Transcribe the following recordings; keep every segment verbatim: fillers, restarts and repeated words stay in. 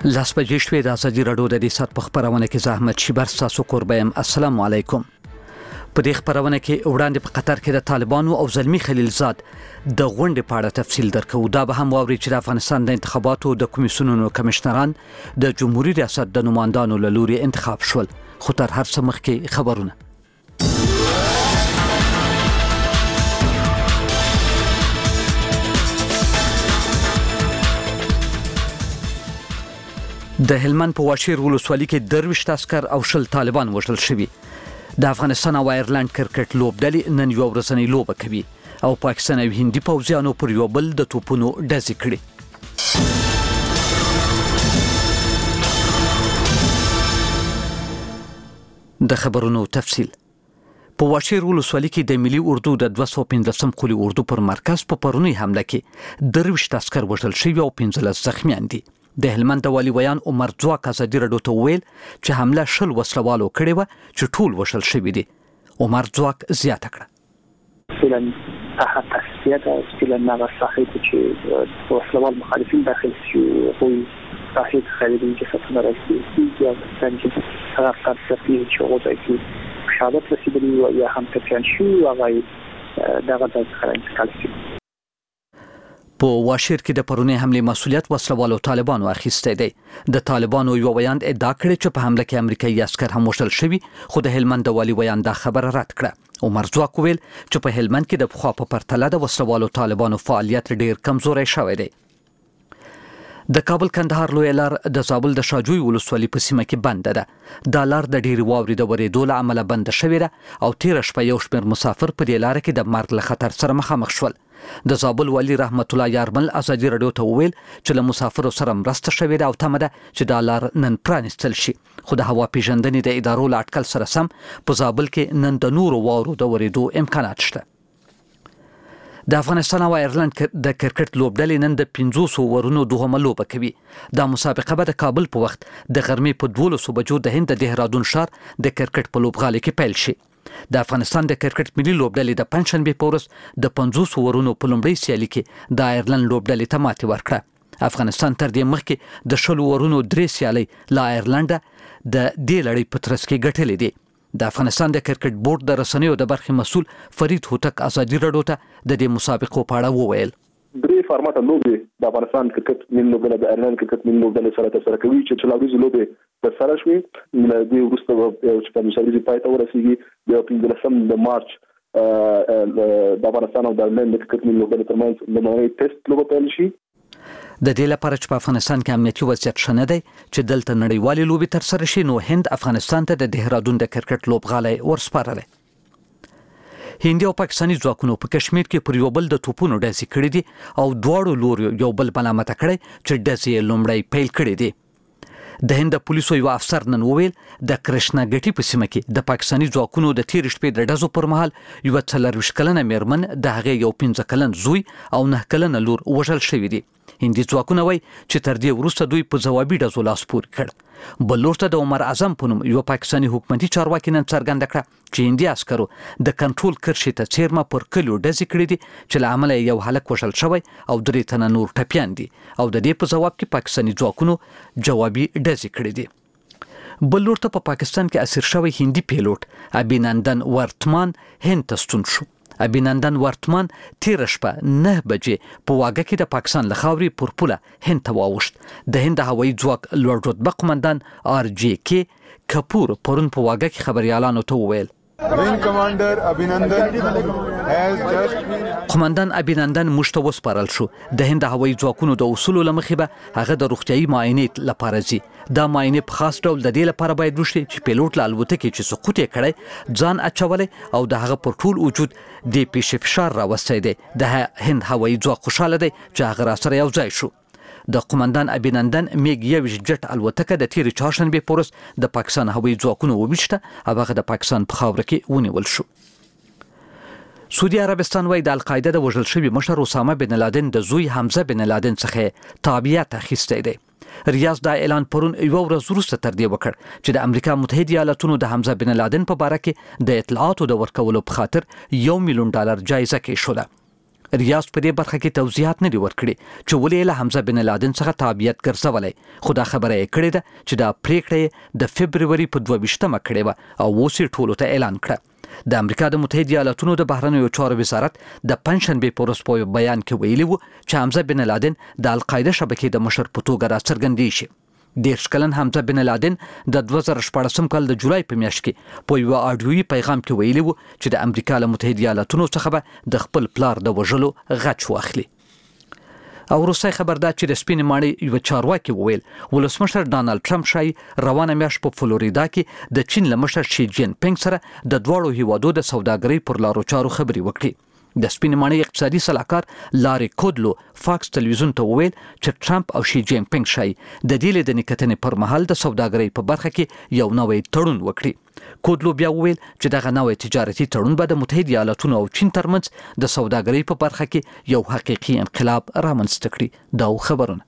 لاس بجې شوې د ازادي راډیو د دې سات په خبرونه کې زحمت شیبر تاسو قربایم. السلام علیکم. په دې خبرونه کې وړاندې په قطر کې د طالبانو او زلمی خلیلزاد د غونډې په اړه تفصیل درکو. دا به هم واوري چې د افغانستان د انتخاباتو د کمیسیونونو کمشنران د جمهوریت ریاست د نمائندانو له لوري انتخاب شول. خو تر هر څه مخکې خبرونه. د هلمند په واشیر ولسوالۍ کې درویشت عسكر او شل طالبان وژل شوي. د افغانستان او آیرلند کرکټ لوبډلې نن یو ورځنۍ لوبه کوي او پاکستان او هندي پوځیانو پر یو بل د توپونو ډزې کړې. د خبرونو تفصیل. په واشیر ولسوالۍ کې د ملي اردو د دوه سوه پنځلسم قولي اردو پر مرکز په پرونی حمله کې درویشت عسكر وژل شوي او پنځلس زخمیان دي. د هلمند د والي ویان عمر ځواک ازادي راډیو ته ویل چې حمله شل وسلوالو کړې و چې ټول وشل شوي دي. عمر ځواک زیاته کړه. فعلا تحت تسلیت فعلا نغه صاحب چې وسلوال مخالفین داخل شي خو صاحب خالدین چې فتنه راځي یا څنګه هغه تاسو چې وځي چې شهادت رسیدلی او یا هم تکرار شو هغه دغه د خلک کالسي. په واشیر کې د پرونی حمله مسؤلیت وسلوالو طالبانو اخیسته دی. د طالبانو یو ویان ادعا کړې چې په حمله کې امریکایي عسكر هم وشل شوي، خو د هلمند والي ویان دا خبره رد کړه. عمر ځواک ویل چې په هلمند کې د پخوا په پرتله د وسلوالو طالبانو فعالیت ډیر کمزوري شوی دی. د کابل کندهار لوی لار د زابل د شاجوی ولسوالۍ په سیمه کې بند ده. دا لار د ډیر واوري د ورېدو له امله بند شوې ده او تیر شپه یو شمېر مسافر په دې لار کې د مرګ له خطر سره مخامخ شول. د زابل والی رحمت الله یارمل ازادي راډیو ته ویل چې له مسافرو سره مرسته شوې ده او تمه ده چې دا لار نن پرانیستل شي. خو د هوا پیژندنې د ادارو له اټکل سره سم په زابل کې نن د نورو واورو د ورېدو امکانات شته. د افغانستان او آیرلند د کرکټ لوبډلې نن د پنځوس ورونو دوهمه لوبه کوي. دا مسابقه به د کابل په وخت د غرمې په دولسو بجو د هند د دهرادون ښار د کرکټ په لوبغالي کې پیل شي. د افغانستان د کرکټ ملي لوبډلې د پنځشنبه په ورځ د پنځوس ورونو په لومړۍ سیالي کې د آیرلند لوبډلې ته ماتې ورکړه. افغانستان تر دې مخکې د شل ورونو درې سیالي له آیرلند د دې لړۍ په ترڅ کې ګټلې دي. د افغانستان د کرکټ بورډ د رسنیو د برخې مسؤل فرید هوتک ازادي راډیو ته د دې مسابقو په اړه وویل. درې فارماټ لوبې د افغانستان کرکټ ملي لوبډلې د آیرلند کرکټ ملي لوبډلې سره ترسره کوي چې څلوريزه لوبې ترسره شوې. د دې وروسته چې په مسابقې پای ته ورسیږي د پنځلسم د مارچ د افغانستان او د آیرلند کرکټ ملي لوبډلې ترمنځ د نوې ټیسټ لوبه پیل شي. د دې لپاره چې په افغانستان کې امنیتي وضعیت ښه نه دی چې دلته نړیوالې لوبې ترسره شي، نو هند افغانستان ته د دهرادون د کرکټ لوبغالی ورسپارلی. هندي او پاکستاني ځواکونو په کشمیر کې پر یو بل د توپونو ډزې کړې دي او دواړو لورو یو بل ملامت کړي چې ډزې یې لومړی پیل کړې دي. د هند پولیسو یو افسر نن وویل د کرشنا ګټي په سیمه کې د پاکستاني ځواکونو د تیر شپې د ډزو پر مهال یو څلرویشت کلنه میرمن د هغې یو پنځه کلن زوی او نه کلنه لور وژل شوي دي. هندي ځواکونه وایي چې تر دې وروسته دوی په ځوابي ډزو لاس پورې کړ. بل لور ته د عمر اعظم په نوم یو پاکستاني حکومتي چارواکي نن څرګنده کړه چې هندي عسکرو د کنټرول کرښې ته څیرمه پر کلیو ډزې کړې دي چې له امله یو هلک وژل شوی او درې تنه نور ټپیان دي او د دې په ځواب کې پاکستاني ځواکونو جوابي ډزې کړې دي. بل لور ته په پا پاکستان کې اسیر شوی هندي پیلوټ ابینندن ورتمان هند ته ستون شو. ابینندن ورتمان تیر شپه نه بجې په واګه کې د پاکستان له خاورې پر پوله هند ته واوښت. د هند هوایي ځواک لوړ رتبه قومندان آر جی کې کپور پرون په واګه کې خبريالانو ته وویل وینګ کمانډر ابینندن has just قومندان ابینندن مشته وسپارل شو. د هند هوایي ځواکونو د اصولو لمخې به هغه د روغتيایي معاینې لپاره ځي. دا معاینې په خاص ډول د دې لپاره باید وشي چې پیلوټ له الوتکې چې سقوط یې کړی ځان اچولی او د هغه پر ټول وجود د پیش فشار راوستی دی. د هند هوایي ځواک خوشاله دی چې هغه راسره یو ځای شو. د قومندان ابینندن میګ یویش جټ الوتکه د تیر چهارشنبه په ورځ د پاکستان هوایي ځواکونو وویشته او هغه د پاکستان په خاوره کې ونیول شو. سعودي عربستان وايي د القاعده د وژل شوي مشر اسامه بن لادن د زوی حمزه بن لادن څخه تابعیت اخیستی دی. ریاض دا اعلان پرون یو ورځ وروسته تر دې وکړ چې د امریکا متحده ایالاتونو د حمزه بن لادن په باره کې د اطلاعاتو د ورکولو په خاطر یو میلیون ډالر جایزه کې شوه. ریاض په دې برخه کې توضیحات نه دی ورکړي چې ولې له حمزه بن لادن څخه تابعیت ګرځولای، خو دا خبره یې کړې ده چې دا پریکړه د فبروري په دوه ویشتمه کړې وه او اوس یې ټولو ته اعلان کړه. د امریکا د متحده ایالاتونو د بهرنیو چارو وزارت د پنځشنبې په ورځ په بیان کې ویلي وو چې حمزه بن لادن د القاعده شبکې د مشر په توګه راڅرګندې شي. دېرش کلن حمزه بن لادن د دوه زره شپاړسم کال د جولای په میاشت کې په یو اډیوي پیغام کې ویلي وو چې د امریکا له متحده ایالاتونو څخه به د خپل پلار د وژلو غچ واخلي. او روسي خبر دا چې د سپینې ماڼۍ یو چارواکي وویل ولسمشر ډانلډ ټرمپ شای روانه میاشت په فلوریدا کې د چین له مشر شي جین پینګ سره د دواړو هیوادو د سوداګرۍ پر لارو چارو خبرې وکړي. د سپینې ماڼۍ اقتصادي صلاحکار لاري کودلو فاکس تلویزیون ته وویل چې ټرمپ او شي جین پینګ شای د دې لیدنې کتنې پر مهال د سوداګرۍ په برخه کې یو نوی تړون وکړي. کودلو بیا وویل چې دغه نوی تجارتي تړون به د متحده ایالاتونو او چین ترمنځ د سوداګرۍ په برخه کې یو حقيقي انقلاب رامنځته کړي. دا خبرونه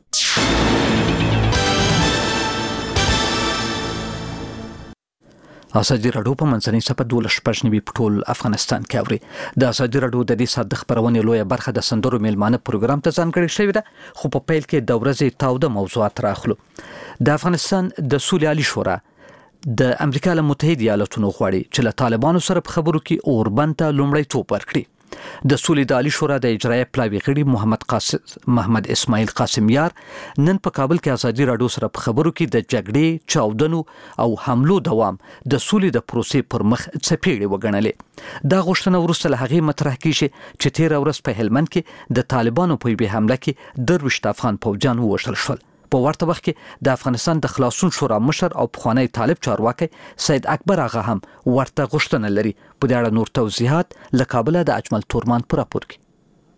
ازادي راډیو په منځنۍ صفحه دولس شپږ نوي په ټول افغانستان کې اوري. د ازادي راډیو د دې ساعت د خبرونې لویه برخه د سندرو میلمانه پروګرام ته ځانګړې شوې ده، خو په پیل کې د ورځې تاوده موضوعات راخلو. د افغانستان د سولې عالی شورا د امریکا له متحده ایالاتونو غواړي چې له طالبانو سره په خبرو کې اوربند ته لومړیتوب ورکړي. د سولې د عالی شورا د اجرایه پلاوي غړي محمد قاسم محمد اسماعیل قاسم یار نن په کابل کې ازادي راډیو سره په خبرو کې د جګړې، چاودنو او حملو دوام د سولې د پروسې پر مخ څپېړې وګڼلې. دا غوښتنه وروسته له هغې مطرح کیږي چې تیر ورځ په هلمند کې د طالبانو په یوې حمله کې درویشت افغان پوځیان ووژل شول. په ورته وخت کې د افغانستان د خلاصون شورا مشر او پخوانی طالب چارواکي سید اکبر آغا هم ورته غوښتنه لري. په دې اړه نور توضیحات له کابل د اجمل تورمان پر راپور کې.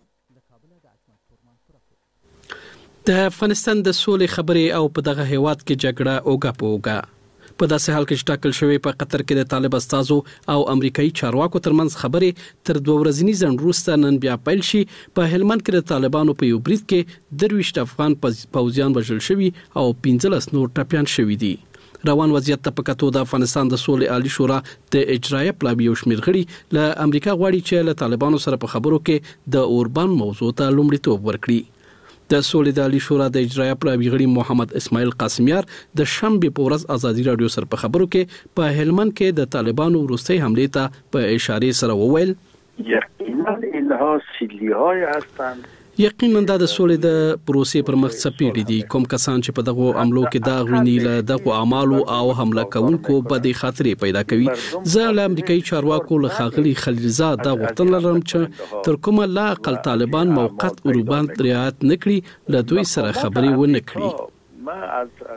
د افغانستان د سولې خبرې او په دغه هیواد کې جګړه اوګه پوګه په داسې حال کې چې ټاکل شوی په قطر کې د طالب استازو او امریکایي چارواکو ترمنځ خبرې تر دوه ورځنی ځنډ وروسته نن بیا پیل شي. په هلمند کې د طالبانو په یو برید کې درویشت افغان پوځیان وژل شوي او پنځلس نور ټپیان شوي دي. روان وضعیت ته په کتو د افغانستان د سولې عالی شورا د اجرایه پلاوي یو شمېر غړي له امریکا غواړي چې له طالبانو سره په خبرو کې د اوربند موضوع ته لومړیتوب ورکړي. د سولې د عالی شورا د اجرایه پلاوي غړي محمد اسماعیل قاسمیار د شنبه په ورځ ازادي رادیو سره په خبرو کې په هلمند کې د طالبانو وروستي حمله ته په اشاره سره وویل یقینا اینها سیلی‌های هستند. یقینا دا د سولې د پروسې پر مخ څپېړې دي. کوم کسان چې په دغه عملو کې دا غویني له دغه اعمالو او حمله کوونکو بدې خاطرې پیدا کوي. زه له امریکایي چارواکو له خاغلی خلیلزاد دا غوښتنه لرم چې تر کومه لا اقل طالبان موقت اوربند رعایت نکړي له دوی سره خبرې ونه کړي.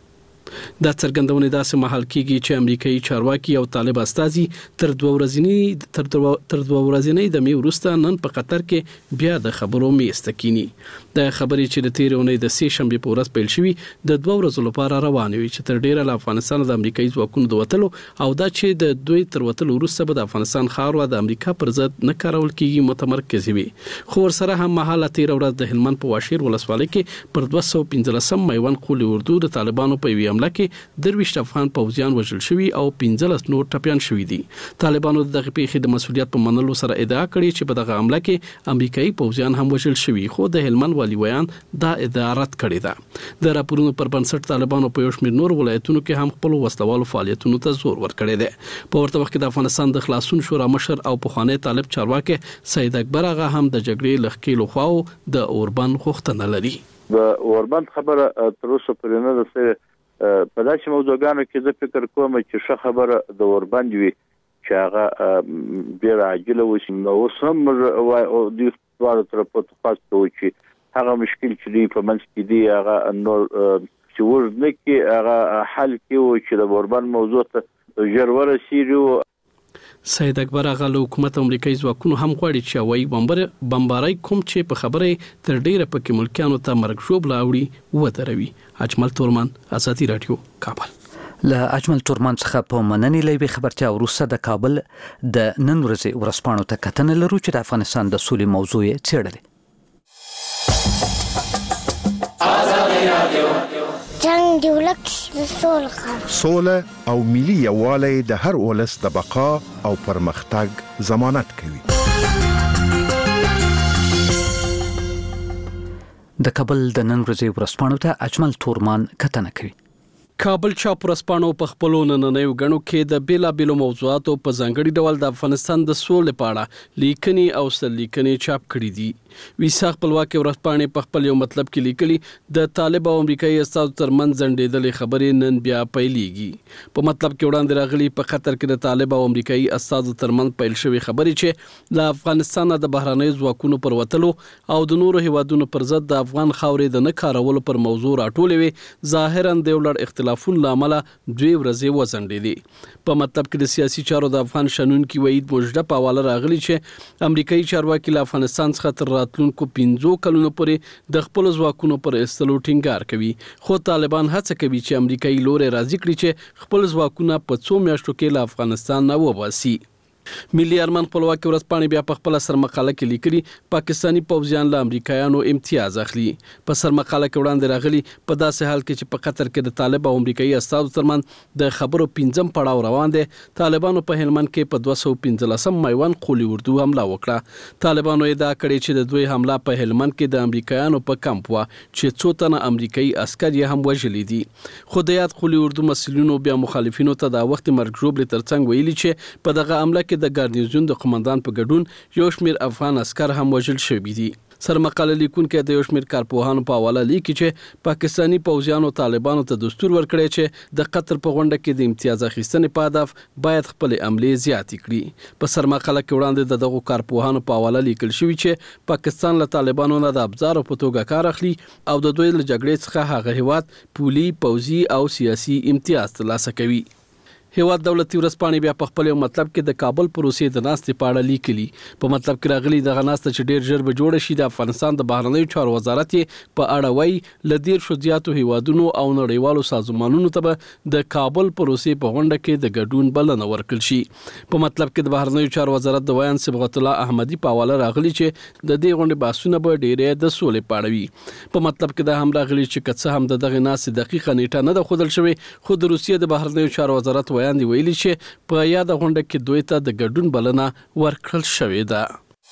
دا څرګندونه داسې محل کېږي چې امریکایي چارواکي او طالب استازي تر دوه ورځې تر دوه ورځې د می وروسته نن په قطر کې بیا د خبرو میسته کینی. د خبرې چې د تیر اونۍ د سې شنبه په ورځ پیل شوی د دوه ورځو لپاره روان وي چې تر ډیره له افغانستان د امریکایي ځواکونو د وټلو او دا چې د دوی تر وټلو وروسته به د افغانستان خاور د امریکا پر ضد نه کارول کیږي متمرکز وي. خو ورسره هم مهاله تیر ورځ د هلمند په واشیر ولسوالۍ کې پر دوه سوه پنځلسم میوند قول اردو د طالبانو په وی حمله کې درویشت افغان پوځیان وژل شوي او پنځلس نور ټپیان شوي دي. طالبانو دغه پیښې د مسولیت په منلو سره ادعا کړې چې په دغه حمله کې امریکایي پوځیان هم وژل شوي، خو د هلمند والی ویان دا ادعا رد کړې ده. د راپورونو پر بنسټ طالبانو په یو شمېر نور ولایتونو کې هم خپل وسلوالو فعالیتونو ته زور ورکړی دی. په ورته وخت کې د افغانستان د خلاصون شورا مشر او پخوانی طالب چارواکي سید اکبر آغا هم د جګړې لخکېلو خواو د اوربند غوښتنه لري. د اوربند خبره تر اوسه پورې نه ده. په داسې موضوعګانو کې زه فکر کوم چې ښه خبره د اوربند وي چې هغه ډېر عاجله وشي. نو اوس هم موږ دوی دواړو طرفو ته خاص کوو چې هغه مشکل چې دوی په منځ کې دي هغه نور چې اوږد نه کړي، هغه حل کړي چې د اوربند موضوع ته ژر ورسېږي. سید اکبر آغا له حکومت امریکایي ځواکونو هم غواړي چې هوایي بمبارۍ کوم چې په خبره تر ډیره پکې ملکیانو ته مرګ ژوبله اوړي ودروي. اجمل تورمان، ازادي رادیو، کابل. له اجمل تورمان څخه په مننې لوي خبرتیا وروسته د کابل د نن ورځې ورځپاڼو ته کتنه لرو چې د افغانستان د سولې موضوع یې څېړلې. ازادي رادیو جنگ دی ولک سوله سوله او ملي یووالی د هر ولس د بقا او پرمختګ ضمانت کوي. د کابل د نن ورځې ورځپاڼو ته اجمل تورمان کتنه کوي. کابل چاپ ورځپاڼو په خپلو نننیو غنو کې د بیلابېلو موضوعاتو په ځانګړي ډول د افغانستان د سولې په اړه لیکنې او سرلیکنې چاپ کړي دي. ویسا خپلواکي ورځپاڼې په خپل یو مطلب کې لیکلي د طالب او امریکایي استازو ترمنځ ځنډېدلې خبرې نن بیا پیلېږي. په مطلب کې وړاندې راغلي په قطر کې د طالب او امریکایي استازو ترمنځ پیل شوې خبرې چې له افغانستان د بهرنیو ځواکونو پر وتلو او د نورو هیوادونو پر ضد د افغان خاورې د نه کارولو پر موضوع راټولې وي، ظاهراً د یو لړ اختلافونو له امله دوی ورځې وځنډېدې. په مطلب کې د سیاسي چارو د افغان شنونکي وحید مجده په حواله راغلي چې امریکایي چارواکي له افغانستان څخه تر راتلونکو پنځو کلونو پورې د خپل ځواکونو پر ایستلو ټینګار کوي، خو طالبان هڅه کوي چې امریکایي لوري راضي کړي چې خپل ځواکونه په څو میاشتو کې له افغانستان نه وباسي. ملي ارمان خپلواکي ورځپاڼې بیا په خپل سرمقاله کې لیکلي پاکستانی پوځیان له امریکایانو امتیاز اخلي. په سرمقاله کې وړاندې راغلي په داسې حال کې چې په قطر کې د طالب او امریکایي استازو ترمنځ د خبرو پنځم پړاو روان دی، طالبانو په هلمند کې په دوه سوه پنځلسم میوند قولي اردو حمله وکړه. طالبانو ادعا کړې چې د دوی حمله په هلمند کې د امریکایانو په کمپ وه چې څو تنه امریکایي عسکر یې هم وژلي دي. خو د یاد قولي اردو مسؤلینو بیا مخالفینو ته د وخت مرګ ژوبلې ترڅنګ ویلي چې په دغه حمله کې د ګارنیزون د قومندان په ګډون یو شمېر افغان عسکر هم وژل شوي دي. سرمقاله لیکونکي د یو شمېر کارپوهانو په حواله لیکي چې پاکستانی پوځیانو طالبانو ته دستور ورکړی چې د قطر په غونډه کې د امتیاز اخیستنې په هدف باید خپل عملې زیاتې کړي. په سرمقاله کې وړاندې د دغو کارپوهانو په حواله لیکل شوي چې پاکستان له طالبانو نه د ابزارو په توګه کار اخلي او د دوی له جګړې څخه هغه هیواد پولي، پوځي او سیاسي امتیاز ترلاسه کوي. هیواد دولتي ورځپاڼې بیا په خپل یو مطلب کې د کابل پروسې د ناستې په اړه لیکلي. په مطلب کې راغلي دغه ناسته چې ډیر ژر به جوړه شي، د افغانستان د بهرنیو چارو وزارت یې په اړه وایي له دیرشو زیاتو هیوادونو او نړیوالو سازمانونو ته به د کابل پروسې په غونډه کې د ګډون بلنه ورکړل شي. په مطلب کې د بهرنیو چارو وزارت د ویان صبغت الله احمدي په حواله راغلي چې د دې غونډې بحثونه به ډیرې د سولې په اړه وي. په مطلب کې دا هم راغلي چې که څه هم د دغې ناستې دقیقه نیټه نه ده ښودل شوې، خو د روسیې د بهرنیو چارو وزارت ویان دی ویلي چې په یاده غونډه کې دوی ته د ګډون بلنه ورکړل شوې ده.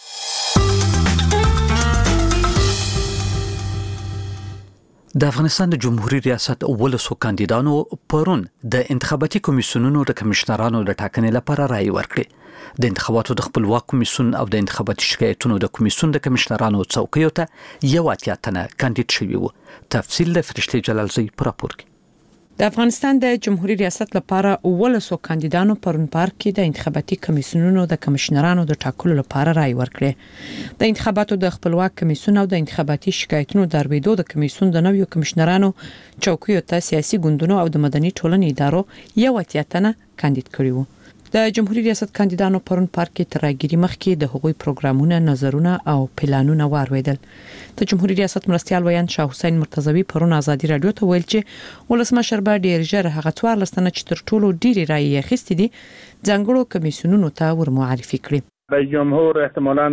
د افغانستان د جمهوریت ریاست ولسو کاندیدانو پرون د انتخاباتي کمیسیونونو د کمشنرانو د ټاکنې لپاره رائے ورکړې. د انتخاباتو د خپلواک کمیسیون او د انتخاباتي شکایتونو د کمیسیون د کمشنرانو څوکیو ته یو اتیا تنه کاندید شوي وو. تفصیل د فرشتي جلالزی په راپور کې. د افغانستان د جمهوریت ریاست لپاره ولسو کاندیدانو پرون پارک کې د انتخاباتي کمیسیونونو د کمشنرانو د ټاکلو لپاره رائے ورکړه. د انتخاباتو د خپلواک کمیسیون او د انتخاباتي شکایتونو د اړویدو د کمیسیون د نویو کمشنرانو چوکیو ته سیاسي ګوندونو او د مدني ټولنې ادارو یو اتیا تنه کاندید کړي وو. د جمهوریت ریاست کاندیدانو پرون پارک کې تر راګيري مخکې د هغوی پروګرامونه، نظرونه او پلانونه وارویدل. د جمهوریت ریاست مرستيال ویان شاه حسین مرتضوی پرون ازادي رادیو ته ویل چې ولسمشر به ډیر ژر هغه څوار لستنه چې تر ټولو ډیری رائے اخیستې دي ځانګړو کمیسیونونو ته ورمعرفي کړي. رئیس جمهور احتمالاً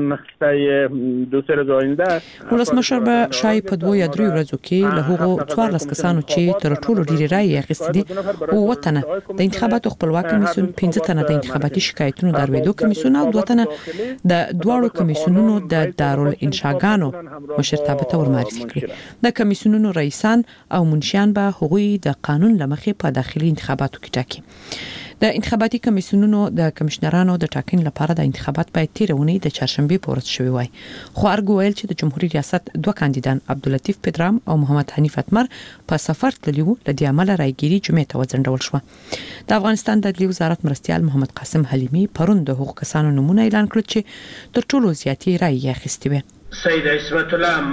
طی دو سه روز آینده ولسمشر به شاید په دوه یا درې ورځو کې له هغو څوارلس کسانو چې تر ټولو ډیری رائے اخیستې دي او وطن د انتخاباتو خپلواک کمیسیون، پنځه تنه د انتخاباتي شکایتونو د اړویدو کمیسیون او دوه تنه د دواړو کمیسیونونو د دارالانشاګانو مشرتابه ته ورمعرفي کړي. د کمیسیونونو رئیسان او منشیان به هغوی د قانون لمخې په داخلي انتخاباتو کې ټاکي. د انتخاباتي کمیسیونونو د کمشنرانو د ټاکنې لپاره د انتخابات په تیرونی د چهارشنبه په ورځ شوی وای. خو ارګ ویل چې د جمهوریت ریاست دوه کاندیدان عبداللطیف پدرام او محمد حنیف اتمر په سفر تللی وو، لدې عمله راګيري جمعې ته وځنډول شو. د افغانستان د عدلي وزارت مرستيال محمد قاسم حلیمی پرون د حقوق کسانو نمونه اعلان کړ چې تر ټولو زیاتې رائے اخیستې وي. سید عصمت الله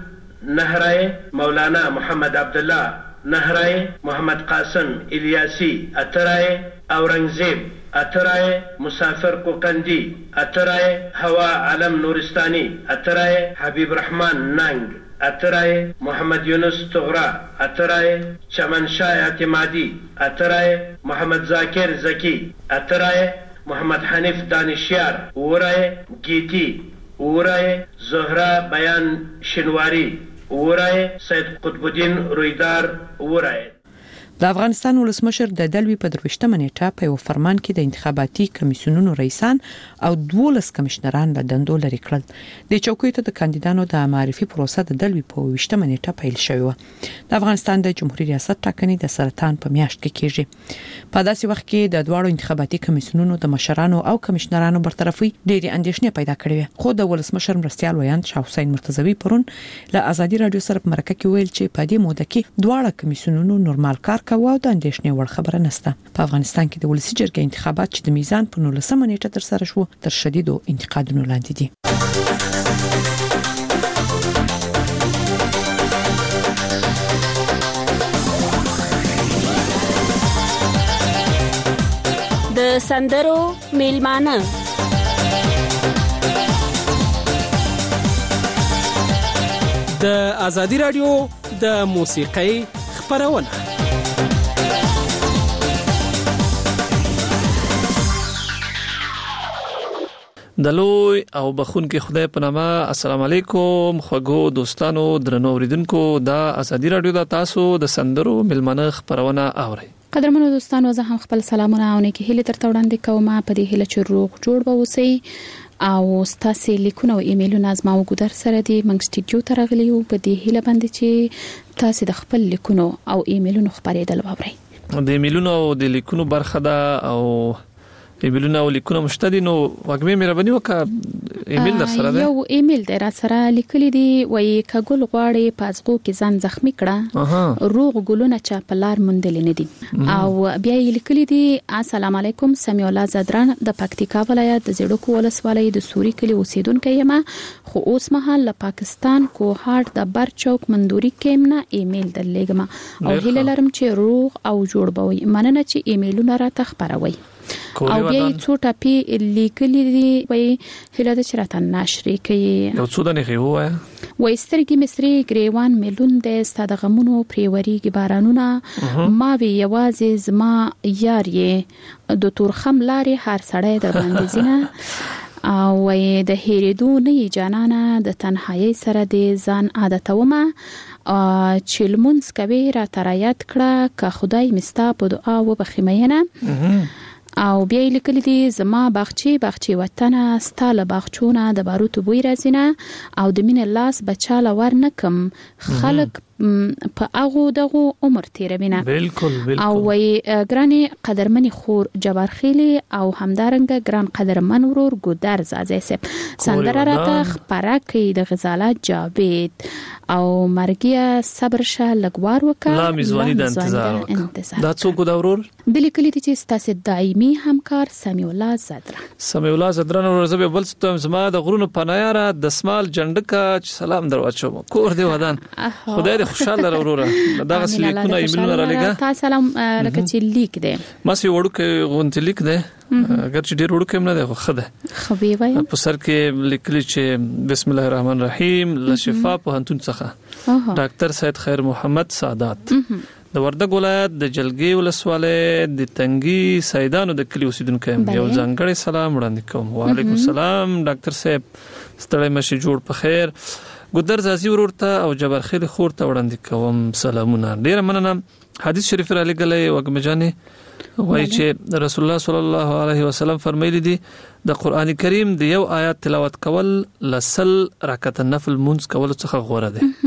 مل نهرای، مولانا محمد عبدالله نهرای، محمد قاسم الیاسی اترای، اورنگزیب اترای، مسافر کوکندی اترای، هوا علم نورستانی اترای، حبیب رحمان ننگ اترای، محمد یونس تغرا اترای، چمنشاه اعتمادی اترای، محمد ذاکر زکی اترای، محمد حنیف دانشیار ورای، گیتی ورای، زهرا بیان شنواری ورای، سید قطب الدین رویدار ورای. د افغانستان ولسمشر د دلوي په درويشتمه نیټه په یو فرمان کې د انتخاباتي کمیسیونونو رئیسان او دولس کمشنران له دندو لري کړل. د چوکۍ ته د کاندیدانو د معرفي پروسه د دلوي په ویشتمه نیټه پیل شوې و. د افغانستان د جمهوریت ریاست ټاکنې د سرطان په میاشت کې کیږي. په داسې وخت کې د دواړو انتخاباتي کمیسیونونو د مشرانو او کمشنرانو برطرفي ډېری اندېښنې پیدا کړې. خو د ولسمشر مرستيال ویاند شاه حسین مرتضوی پرون له ازادي رادیو سره په مرکه کې ویل چې په دې موده کې دواړه کمیسیونونو نورمال کار کوي او د اندېښنې وړ خبره نشته. په افغانستان کې د ولسی جرګې انتخابات چې د میزان په نولسمه نیټه تر سره شو تر شدیدو انتقادونو لاندې دي. د سندرو میلمانه د ازادي رادیو د موسیقۍ خبرونه. د لوی او بخونکي خدای په نامه السلام علیکم خوږو دوستانو درنو اوریدونکو د ازادي رادیو د تاسو د سندرو ملمنه خبرونه اوري. قدرمنو دوستانو زه هم خپل سلامونه او نیکی هیله تر وړاندې کوم. په دې هیله چې روغ جوړ به اوسئ او ستاسو لیکونه او ایمیلونه از ما وګدر سره دي موږ سټډیو ته راغلي یو. په دې هیله باندې چې تاسو د خپل لیکونو او ایمیلونو خبرېدل وورئ. د ایمیلونو او د لیکونو برخه ده او ایمیلونه او لیکونه مشتدي نو وګمې مهرباني وکړه ایمیل در سره ده. یو ایمیل در سره لیکلي دی وای کګل غواړي پازغو کې ځان زخمی کړه روغ ګلونه چا په لار مندل نه دي. او بیا یې لیکلي دی السلام علیکم سمیع الله زدران د پکتیکا ولایت د زیړکو ولسوالۍ د سوري کلی اوسیدونکو یم خو اوس مهال له پاکستان کوهاټ د برچوک مندوري کېمنه ایمیل درلېګم او هیله لرم چې روغ او جوړ بوي. مننه چې ایمیلونه را تخبروي. او بیا څو ټاپي لیکلي دي وای هله د چرته نشري کوي یو څو دنه خو وای وای سترګي مصری گریوان ملون د ستاد غمونو پریوري بارانونه ما وی یوازې زما یار یې د تورخم لاري هر سړی در باندې زینه او وای د هریدو نه جانانه د تنهایی سره د ځان عادتومه چې لمونځ کوي را ترایت کړه که خدای مستا په دعا وبخیمینه. او بیا لیکل دي زما باغچی باغچی وطن ستاله باغچونه د باروت بوی رازینه او د مين لاس بچاله ورنکم خلق په هغه دغه عمر تیروینه. بالکل بالکل. او وای ګرانی قدرمنی خور جبار خیلی او همدارنګ ګران قدرمن ورور ګودر زازه سپ سندره راته خبره کوي د غزالات جاوید او مرګیا صبر شه لګوار وکړه لا میزوانی د انتظار وکړه. دا څوک دا ورور د لیکلي چې ستاسو دایمي همکار سمیع الله زدران. سمیع الله زدران ورزبه بل ستوم زما د غرونو پنایره د سمال جندکا سلام درواچو کور دی ودان خدای دې خوشاله وروره. دغه سلیکونه ایمیلونه را لګا تاسو سلام لکه چې لیک دی ما سي وړو غونټ لیک دی اگر چې ډیر وړو کوم نه دی خو خده خو به وای په سر کې لیکلي چې بسم الله الرحمن الرحیم لشفاء په هنتون څخه ډاکټر سید خیر محمد سعادت د وردګ ولایت د جلګي ولسوالۍ د تنګي سیدانو د کلی اوسیدونکو یو ځانګړی سلام وړاندې کوم. وعلیکم السلام ډاکټر صاحب ستړی مشي جوړ په خیر ګودر زازي ورورته او جبر خیل خورته وړاندې کوم سلامونه. ډیر مننه. حدیث شریف را لګلې وګمجاني وایي چې رسول الله صلی الله علیه وسلم فرمایلی دي د قران کریم د یو آیات تلاوت کول لسل رکعت نفل مونږ کول څخه غوړه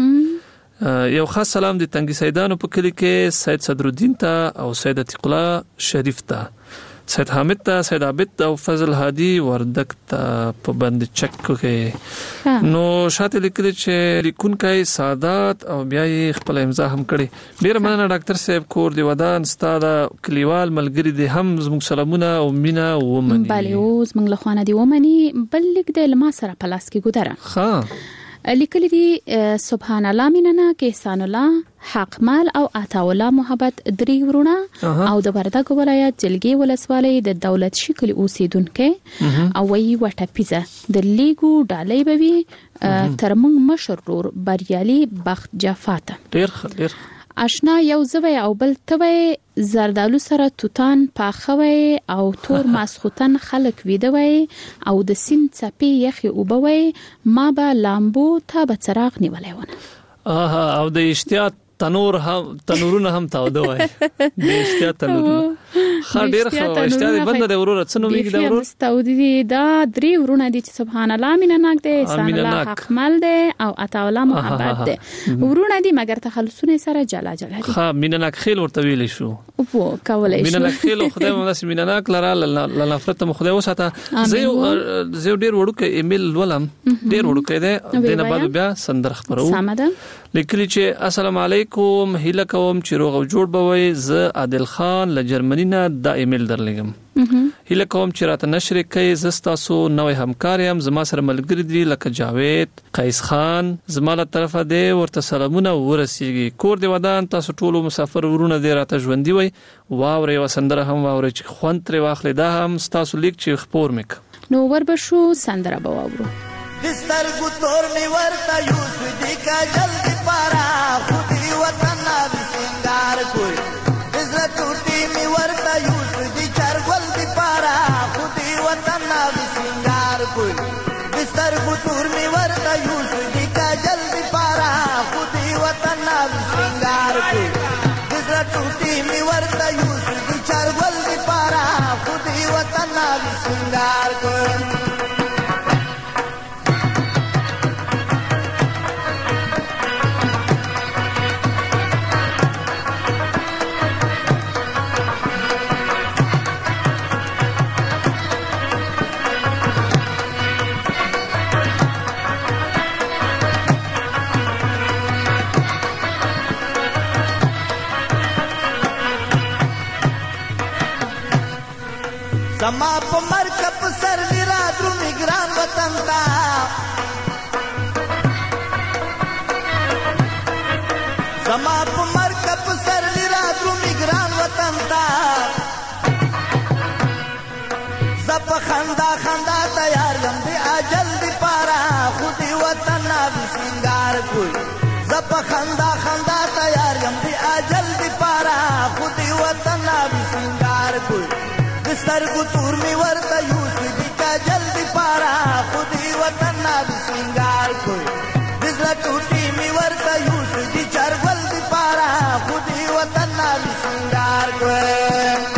ده. یو خاص سلام د تنګي سیدانو په کلی کې سید صدر الدین ته او سید عتیق الله شریف ته سید حامد ته سید عابد او فضل هادي وردک ته په بند چک کې نو شاته لیکل چې لیکونکای سعادت او بیا یې خپل امضا هم کړي. ډیر مننه ډاکټر صاحب کور دی ودان ستاده کلیوال ملګری دي هم زموږ سلامونه او مینا ومني. بله اوس موږ له خوانه دی ومني بل لیک د لما سره پلاس کې ګودره ها لیکلی دی سبحان الله میننا کې احسان الله حق مال او عطا الله محبت درې ورونه او د وردګ ولایت جلګي ولسوالۍ د دولت شکل اوسیدونکو او وی وټه پیزه د لیګو ډالۍ بوي تر موږ مشرور بریالي بخت جفاته ډیر ډیر آشنا یو زوی او بل توي زردالو سره توتان پاخوي او تور ماسختن خلک ویدوي او د سین چپی یخي وبوي ما به لامبو ته به چراغ نیولای ونه اه او د اشتیاط تنور هم تنورونه هم تاوده وای د اشتیا تنورونه خاطر خو اشتیا بند د ورور څنو میګ د ورور مستودی دا درې ورونه دي چې سبحان الله مینناک دي سبحان الله حقمل دي او عطاولا محبت دي ورونه دي مګر تخلصونه سره جلا جلا دي ها مینناک خیل ورته ویل شو او کولای شو مینناک خیل خدای مو داس مینناک لرا ل نفرت مو خدای وساته زه زه ډیر وړو کې ایمیل ولم ډیر وړو کې ده دنه بعد بیا سندر خبرو سمده لیکلی چې السلام علیکم هیله کوم چې روغ او جوړ بوي ز عادل خان له جرمني نه د ایمیل درلګم هیله کوم چې راته نشر کوي زستاسو نوې همکار يم زما سره ملګری دي لکه جاوید قیس خان زما له طرفه دی ورته سلامونه ورسیږي کور دی ودان تاسو ټول مسافر ورونه دی راته ژوندۍ وي واوري وسندره هم واوري چې خوند تر واخلې دا هم تاسو لیک چې خبر میک نو ور بشو سندره بواورو دستر کو تور می ورتا یوس دی کا جلدی پارا خودی وطن اب سنگار کوئی دزلا ټوټی می ورتا یوس دی چار ګل دی پارا خودی وطن اب سنگار کوئی دستر کو تور می ورتا یوس دی کا جلدی پارا خودی وطن اب سنگار کوئی دزلا ټوټی می ورتا یوس دی چار ګل دی پارا خودی وطن اب سنگار کوئی زما په مرکب سر لرا درو میګران وطن تا زما په مرکب سر لرا درو میګران وطن تا زپ خندا خندا تیار یم دی اجل دی پارا خودی وطن اب سنگار کوئی زپ خندا خندا تیار یم دی اجل دی پارا خودی وطن اب سنگار کوئی سر کو تور می ورتا یوس دی کا جلدی پارا خودی وطن اب سنگار کوئی دزلا ټوټی می ورتا یوس دی چار ګل دی پارا خودی وطن اب سنگار کوئی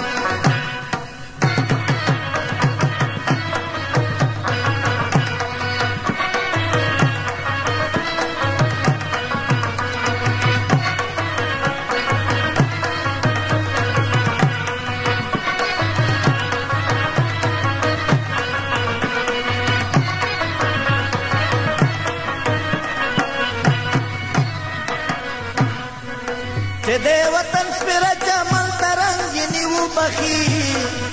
دے وطن سپر چمن ترنگینی و بخی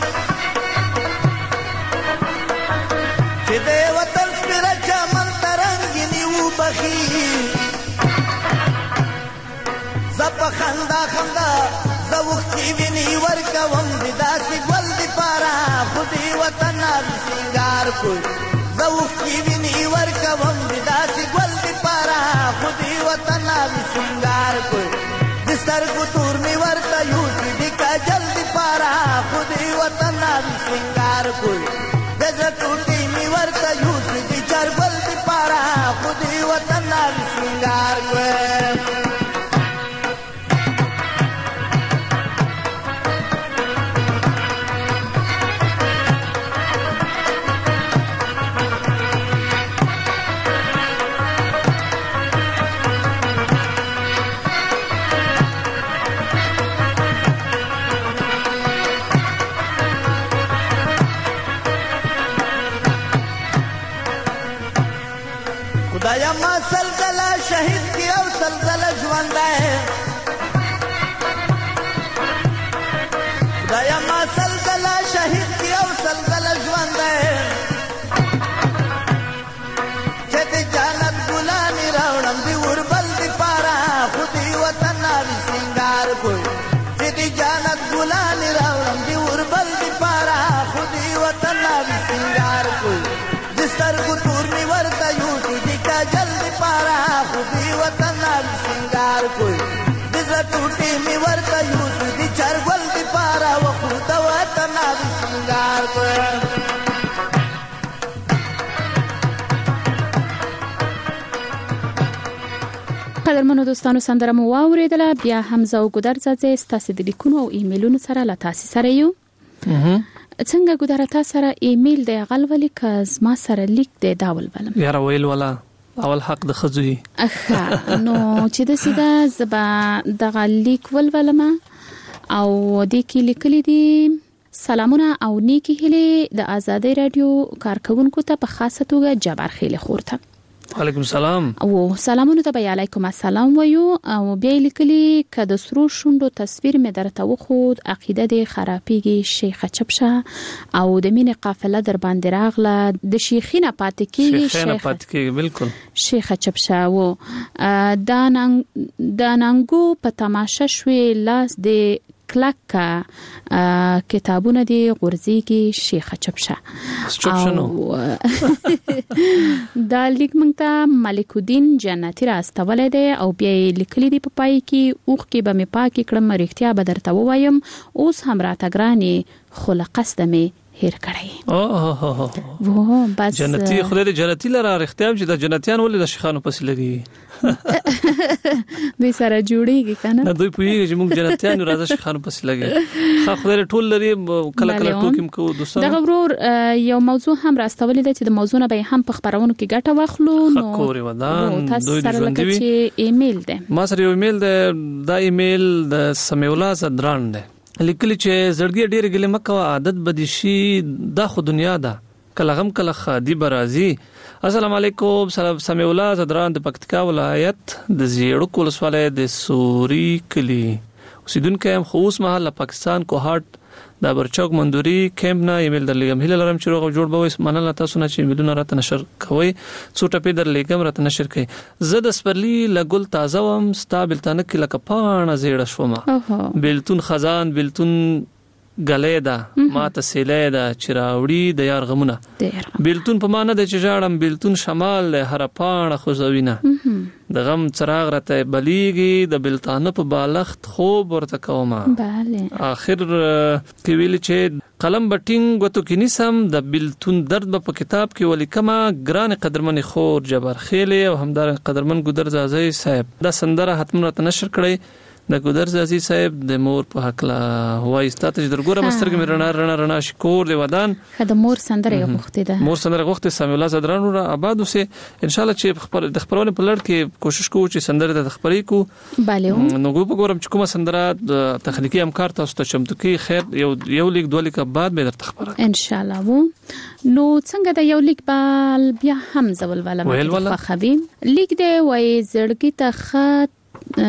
دے وطن سپر چمن ترنگینی و بخی زپ خندا خندا زوختی وینی ورکوم دا سی گل دی پارا خودی وطن اب سنگار کوئی زوختی وینی ورکوم دا سی گل دی پارا خودی وطن اب سنگار کوئی دستر کو تور می ورتا یوس دی کا جلدی پارا خودی وطن اب سنگار کوئی دزا ټوټی می ورتا یوس دی چار ګل دی پارا خودی وطن اب سنگار کوئی خدایا ما سلزلہ شہید کی او سلزلہ ژوندہ ہے خدایا ما سلزلہ شہید کی او سلزلہ ژوندہ ہے چتی جانت گلانی راوڑم دی وربل دی پارا خودی وطن اب سنگار کوئی چتی جانت گلانی راوڑم دی وربل دی پارا خودی وطن اب سنگار کوئی دستر کو تور می ورتا یوسی دی کا جلدی پارا خودی وطن اب سنگار کوئی قدرمنو دوستانو سندره مو واوریدله بیا حمزه او ګودر زازه ستاسو د لیکونو او ایمیلونو سره لا تاسو سره یو څنګه ګودر تاسو سره ایمیل دی غلولې ک ما سره لیک دی داول ولم یاره ویل ولا اول حق د خزوي اخا نو چې د سیده زبا د لیک ول ولم او د کې لیکلي دي سلامونه او نیکی هلي د آزادۍ رادیو کارکونکو ته په خاصه توګه جبار خیل خورته وعلیکم السلام او سلامونه ته بیا علیکم السلام ویو او بیا لیکلی ک د سرو شوندو تصویر مې درته وخود عقیده د خرابېږي شیخ چپشه او د مینې قافله در باندې راغله د شیخینه پاتې کېږي شیخینه پاتې کېږي بالکل شیخ چپشه و دا ننګ دا ننګو په تماشه شوي لاس د کلک کتابونه دی غورځيږي شیخ چپشه دا لیک مونږ ته ملک الدین جنتی را استولې دی او بیا لیکلي دی په پای کې اوخ کې به مې پاکي کړم رښتیا به درته وایم اوس هم راته ګراني خلقست مې هیر کړی اوه وو بس جنتی خدای دې جنتی لره رښتیا چې د جنتیان ولې د شیخانو پسې لګي دوی سره جوړیږي کنه نه دوی پوهیږي چې موږ جنتیان راځي شیخانو پسې لګي خا خدای ټول لري کله کله ټوکیم کو دوستانو دا غوړ یو موضوع هم راستولې ده چې د موضوع نه به هم په خبرونو کې ګټه واخلو نو خوري ودان دوی سره لکه چې ایمیل ده ما سره یو ایمیل ده دا ایمیل د سمیع الله زدران ده لیکلی چې زړګي ډېر ګلې مکه عادت بدشي د خو دنیا ده کله غم کله خادي برازي السلام علیکم سمیع الله زدران د پکتیکا ولایت د زیړو کولسواله د سوري کلی اوسیدونکو هم خو اوس مهال پاکستان کوهاټ د برچوک مندوري کیمپ نه ایمیل درلګم هله لرم چې روغ جوړ بوي مننه تاسو نه چې ایمیلونه راته نشر کوي څو ټپې درلګم راته نشر کوي زه د سپرلی لګل تازه وم ستابل تنه کې لکه پانه زیړه شوم بلتون خزان بلتون غلیدا ما ته سیلې دا چراوړي د یار غمونه بلتون په معنا د چجاړم بلتون شمال هر پانه خوځوینه د غم چراغ راته بلیږي د بلتانه په بالښت خوب ورته کومه bale اخر کې ویل چې قلم بټینګ وته کې نسم د بلتون درد په کتاب کې ولیکما ګران قدرمن خور جبر خیل او همدار قدرمن ګودر زازی صاحب دا سندره حتم راته نشر کړی د ګودر زازی صاحب د مور په حق لا وای ستاته چې درګوره مسترګ مې رڼا رڼا رڼا شکور دی ودان خدای مور سندره غوښته ده مور سندره غوښته سمیع الله زدران را آباد اوسه ان شاء الله چې خبر د خبرونه په لړ کې کوشش کوو چې سندره د خبرې کو bale نو ګو ګورم چې کومه سندره د تخنیکی همکار تاسو ته چمتو کې خیر یو یو لیک دوه لیک بعد به درته خبره ان شاء الله وو نو څنګه د یو لیک بال بیا هم زول ولا ما خبي لیک دی وای زړګي ته خط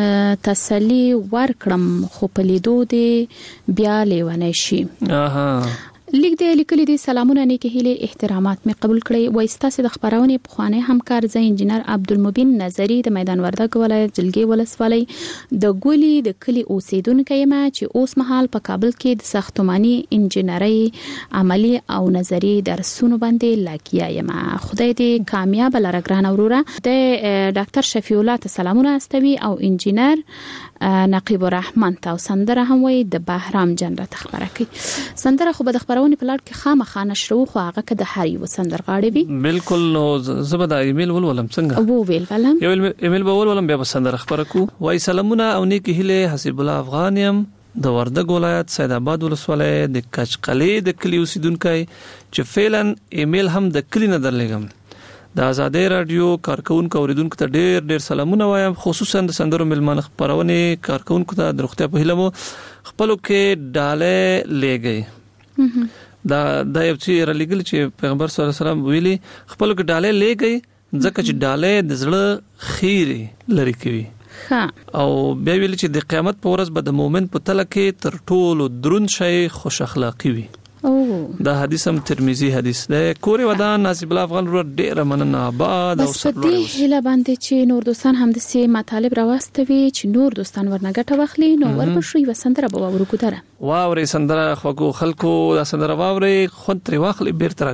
تسلی ورکړم خو په لیدو دی بیا لیونه شي اها لیک دی لیکلي دي سلامونه نیکه هلي احترامات می قبول کړی وای ستاسو د خبرونه په خوانه همکار ز انجنیر عبدالمبین نظری د میدان وردګ ولایت جلګي ولسوالۍ د ګولي د کلی اوسیدونکو ما چې اوس مهال په کابل کې د ساختماني انجنیري عملی او نظری درسونه باندې لګیا یم خدای دې کامیاب لره ګران اوروره د ډاکټر شفیع الله ته سلامونه استوي او انجنیر نقیب الرحمن تاسو سندره هم وای د بهرام جنرات خبره کوي سندره خو به خبرونه په لړ کې خامخا نشرو خو هغه که د هر یو سندرغاړي وي بالکل نو زبدا ایمیل ول ولم څنګه وو ویل ولم یو ایمیل به ول ولم بیا سندره خبره کو وای سلامونه او نیکی هله حسیب الله افغانیم د وردګ ولایت سید آباد ولسوالۍ د کچقلې د کلی اوسیدونکو چې فعلا ایمیل هم د کلی نه درلګم د آزادۍ رادیو کارکونکو اوریدونکو ته ډېر ډېر سلامونه وایم خصوصا د سندرو ملمانه خبرونه کارکونکو ته درختیا په هلمو خپلو کې ډاله لګي دا د یو چې رلیګل چې پیغمبر صلی الله علیه وسلم ویلي خپل کې ډاله لګي ځکه چې ډاله د زړه خیري لري کوي ها او بیا ویل چې د قیامت په ورځ به د مؤمن په تل کې تر ټولو درون شي خوش اخلاقی وي او دا حدیث هم ترمذی حدیث ده کوري ودان نصیب الله افغان ور ډیر مننه آباد او سره هله باندې چې نور دوستان هم د سي مطالب راوستوي چې نور دوستان ورنه ګټه واخلي نو ورپښوي وسندره به ورکو تر واوري سندره خو خلکو دا سندره واوري خود تر واخلي بیرته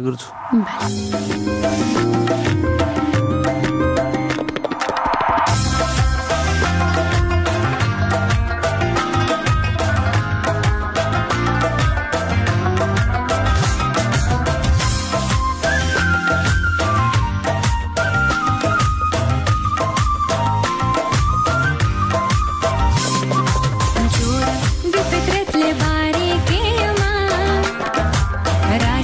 راګرځو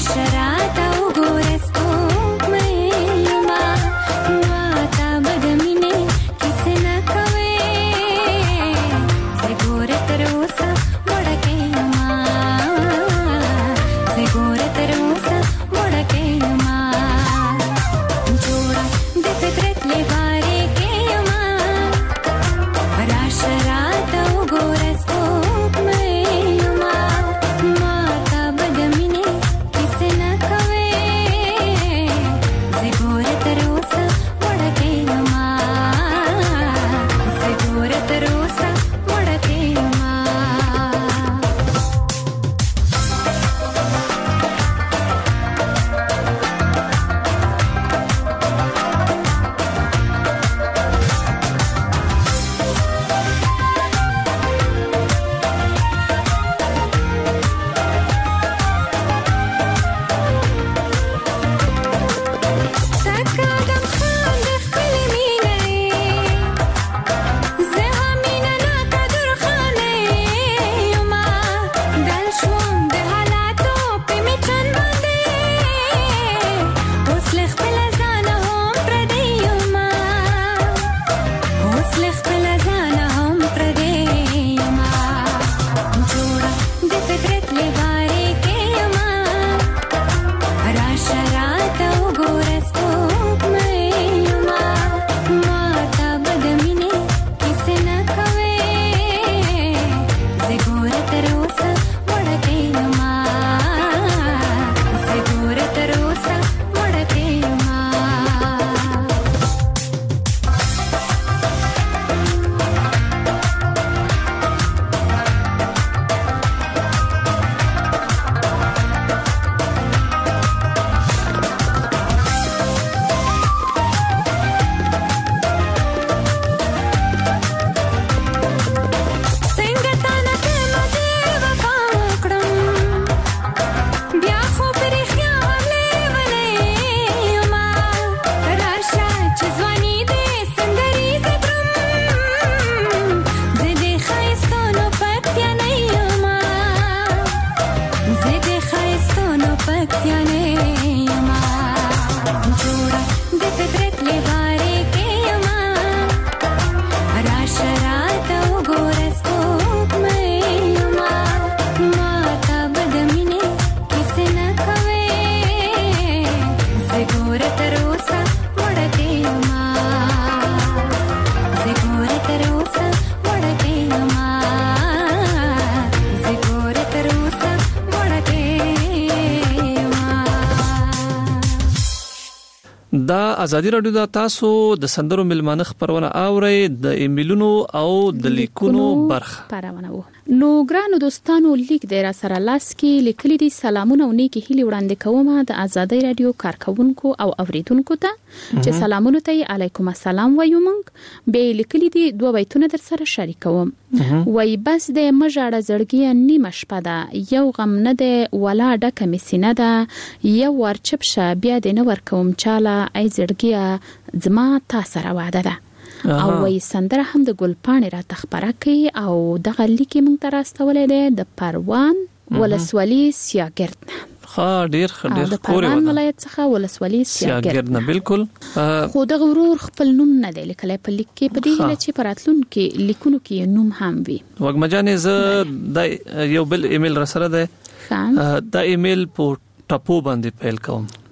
دا ازادي رادیو د تاسو د سندرو ملمانه خبرونه اوري د ایمیلونو او د لیکونو برخه پرونه وو. نو ګرانو دوستانو لیک د را سره لاس کې لیکلي دي سلامونه او نیکی هیلي وړاندې کوم د ازادي رادیو کارکونکو او اوریدونکو ته چې سلامونه ته علیکم السلام وایو مونږ به لیکلي دي دوه بیتونه در سره شریکوم. وای بس د مژاړه زړګي نیمه شپه ده یو غم نه ده ولا ډکه مسینه ده یو ورچپ شه بیا د نور کوم چاله ای زړګي زما تاسو را واده ده. او وای سندره هم د ګلپاڼې را تخبره کوي او دغه لیکي مونږ ته راستولې ده د پروان ولسوالي سیاګرد خا ډیر ډیر د پروان ولایت څخه ولسوالي سیاګرد نه بالکل خو د غرور خپل نوم نه دی لیکلی په لیک کې په دې هله چې پراتلون کې لیکونو کې نوم هم وي. وګمجانې ز د یو بل ایمیل را سره ده دا ایمیل په ټاپو باندې پیل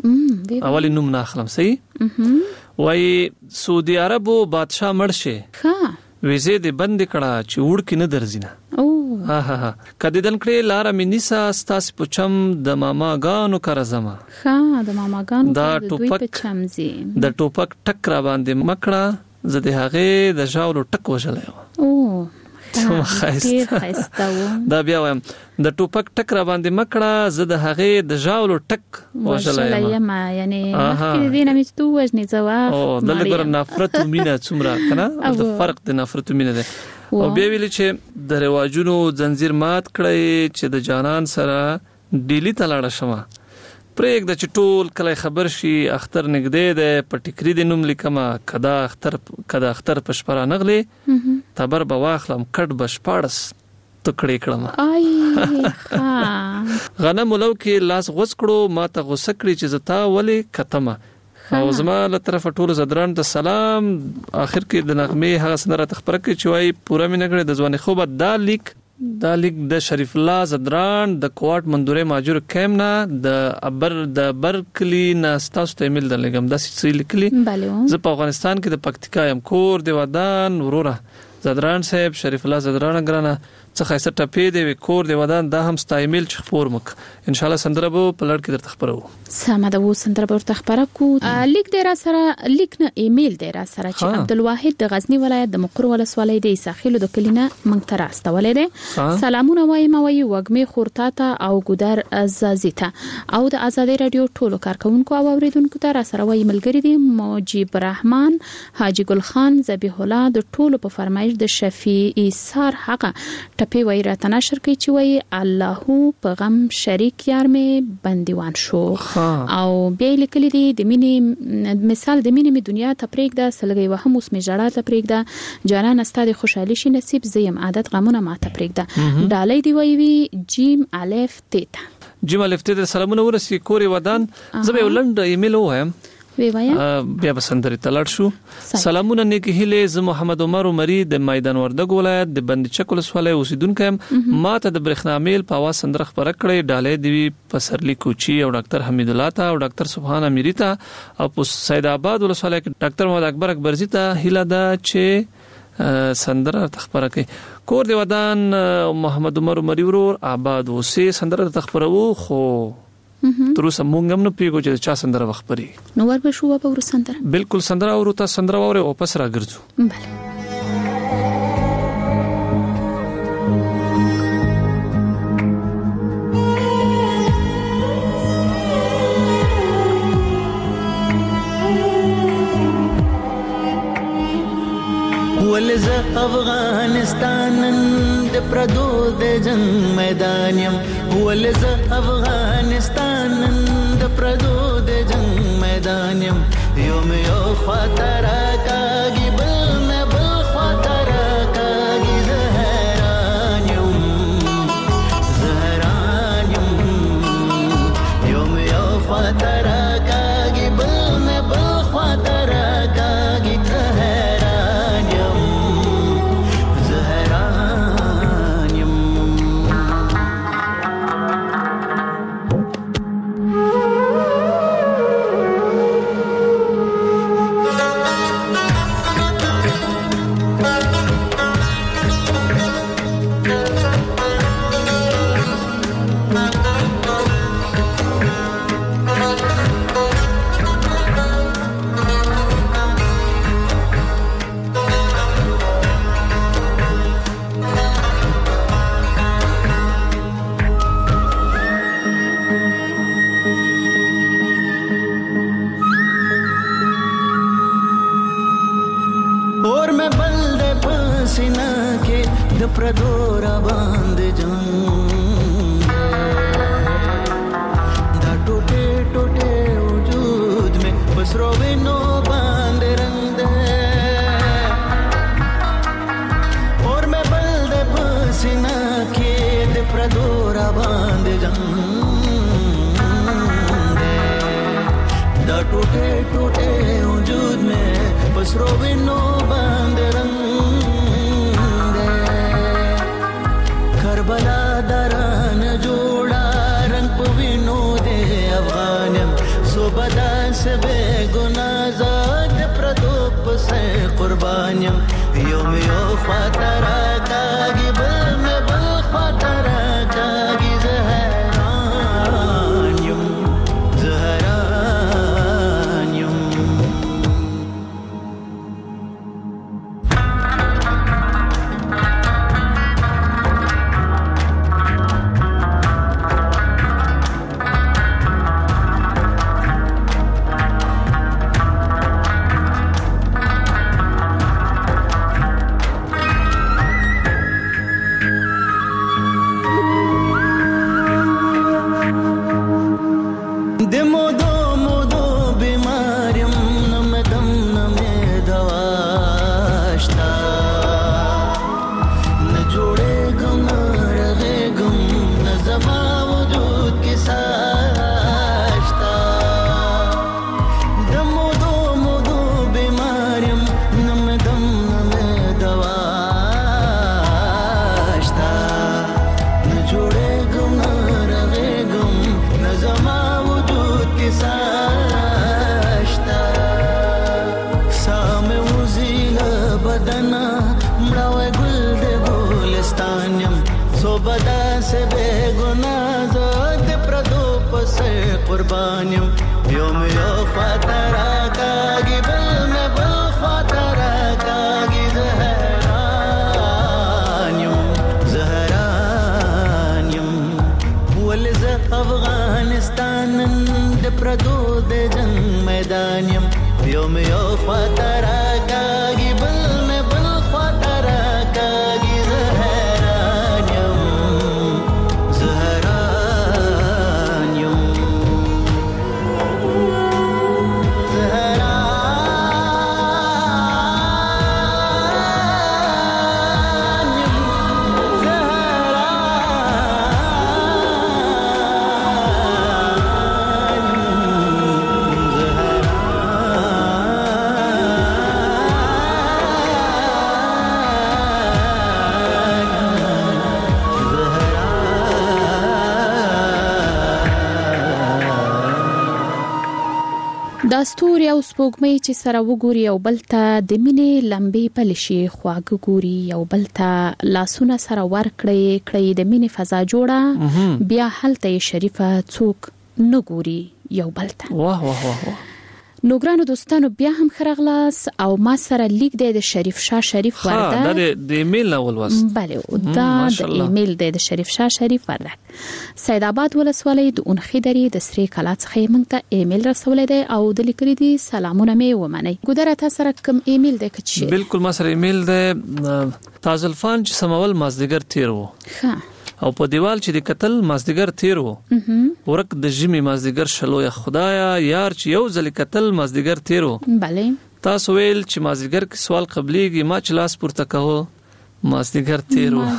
کوم اولی نوم نه اخلم صحیح وای سعودي عربو بادشاہ مرشه ها ویزه دې بند کړه چې وړ کې نه درځینه او ها ها ها کدی دل کړي لار مینیسا ستاس پچم د ماما غانو کرزما ها د ماما غانو دا د دوی په چمزي د ټوپک ټک را باندې مکړه زه د هغه د ژاولو ټک وژلې او خایسته دا بیا وایم د ټوپک ټک را باندې مکړه زه د هغه د ژاولو ټک وژلې ما یعنی مخکې دې نه مې تو وژنې زواب او دلته ګر نفرت او مینه څومره کنه د فرق د نفرت او مینه ده او بیا ویل چې د رواجونو زنجیر مات کړی چې د جانان سره ډیلی تلاړه شمه پرېګ د چټول کله خبر شي اختر نګدې ده پټیکری د نوم لیکما کدا اختر کدا اختر پشپرا نغلې تبر بواخلم کټ بشپارس ټکړې کړم آی ها غنم ولو کې لاس غوس کړو ما ته غوسه کړی چې زتا ولې ختمه او زما له طرف ټول زدران ته سلام. اخر کې د نغمه هغه سندره تخبره کې چوي پوره مې نګړې د ځواني خوبه دا لیک دا لیک د شریف الله زدران د کوارټ منډوري ماجور کیمنا د ابر د برکلی ناستاسو ته ایمیل درلګم د سې لیکلي زه په افغانستان کې د پکتیکا يم کور دی ودان وروره زدران صاحب شریف الله زدران ګرانه څه خاصه ټپې دی کور دی ودان دا هم ستا ایمیل چ خبر مک ان شاء الله سندره به په لړ کې درته خبرو سم دا و سندره به درته خبره کو لیک دی را سره لیک نه ایمیل دی را سره چې عبدالواحد د غزنی ولایت د مقر ولسوالۍ د ساحل د کلینه منګ تر استولې دي سلامونه وایم وای وګمه خورتاته او ګودر ازازیته او د ازادي رادیو ټولو کارکونکو او اوریدونکو ته را سره وای ملګری دي موجب رحمان حاجی ګل خان ذبیح الله د ټولو په فرمایش د شفیع سار حق په وای راته نشر کوي چې وای الله په غم شریک یار مې بندیوان شو او بیا لیکلي دي د مینې مثال د مینې می دنیا ته پرېږ د سلګي وهم اوس می جړه ته پرېږ د جانان استاد خوشحالي شي نصیب زیم عادت غمونه ما ته پرېږ د ډالۍ دی وای وی جیم الف تیتا جیم الف تیتا سلامونه ورسي کوري ودان زه به ولند ایمیل وایم وی وایا بیا بسندري تلړ شو سلامونه نیکی هله ز محمد عمر عمري د میدان وردګ ولایت د بند چکل سواله اوسیدونکو ماته د برېښنا میل په واس سندره خبره کړې ډالې دی پسرلی کوچی او ډاکټر حمید الله تا او ډاکټر سبحان امیری تا او په سید آباد ولسواله کې ډاکټر محمد اکبر اکبرزی تا هله دا چې سندره تخبره کوي کور دی ودان محمد عمر عمري ورور آباد وسه سندره تخبرو خو تر اوسه مونږ هم نه پیګو چې چا سندره وخبري نو ور به شو په ور سندره بالکل سندره او ته سندره وره او پس راګرځو بله ولز افغانستان د پردو د جنگ میدان يم ولز افغانستان د پردو د جنگ میدان يم یوم یو خاطر کاږي بل نه بل خاطر کاږي زهران يم زهران يم یوم یو خاطر کاږي بل نه بل خاطر کاږي پردورا باندې جان دا ټوټه ټوټه وجود میں پسرو وینو باندې رنگ دے اور میں بل دے پسینا کې د پردورا باندې جان دا ټوټه ټوټه وجود میں پسرو وینو باندې رنگ کربلا دران جوړا رنگ پوینو دے افغانم صوبدا سے بے گناہ زاد پردوپ سے قربانیم یوم یو خاطر کاږي بل میں بل خاطر کاږي زهران یم زهران یم زما وجود کساشتا سام وزیل بدنا مړاوې ګل د ګلستانم صوبدا سے بے گناہ زاد پردو پس قربانیم یوم یو فاترا کاگی بل میں بل فاترا کاگی زہرانیم زہرانیم ولز افغانستان د پردو د جنگ میدانیم یوم یو فاترا کاگی بل میں بل فاترا کاگی د ستوري او سپوږمۍ چې سره وګوري او بل ته د مینې لمبې پلشي خواږه ګوري او بل ته لاسونه سره ور کړی کړی د مینې فضا جوړه بیا هلته شریفه څوک نه ګوري یو بل ته واه واه واه نو ګرانو دوستانو بیا هم خرغلاس او ما سره لیک د شریف شاه شریف ورده ها د ایمیل اول واست بله دا د ایمیل د شریف شاه شریف ورده سید آباد ولسوالۍ د اونخې درې د سری کلا څخه موږ ته ایمیل رسولې ده او د لیکلي دي سلامونه مې ومنئ ګودره تاسو سره کوم ایمیل ده کچې بالکل ما سره ایمیل ده تازلفان چې سمول مازدیګر تیر وو ها او په دیوال چې د قتل مازدیګر تیر وو ورک د جمی مازدیګر شلو یا خدایا یار چې یو ځل قتل مازدیګر تیر وو bale تاسو ویل چې مازدیګر کې سوال قبليږي ما چې لاس پورته کوو مازدیګر تیر وو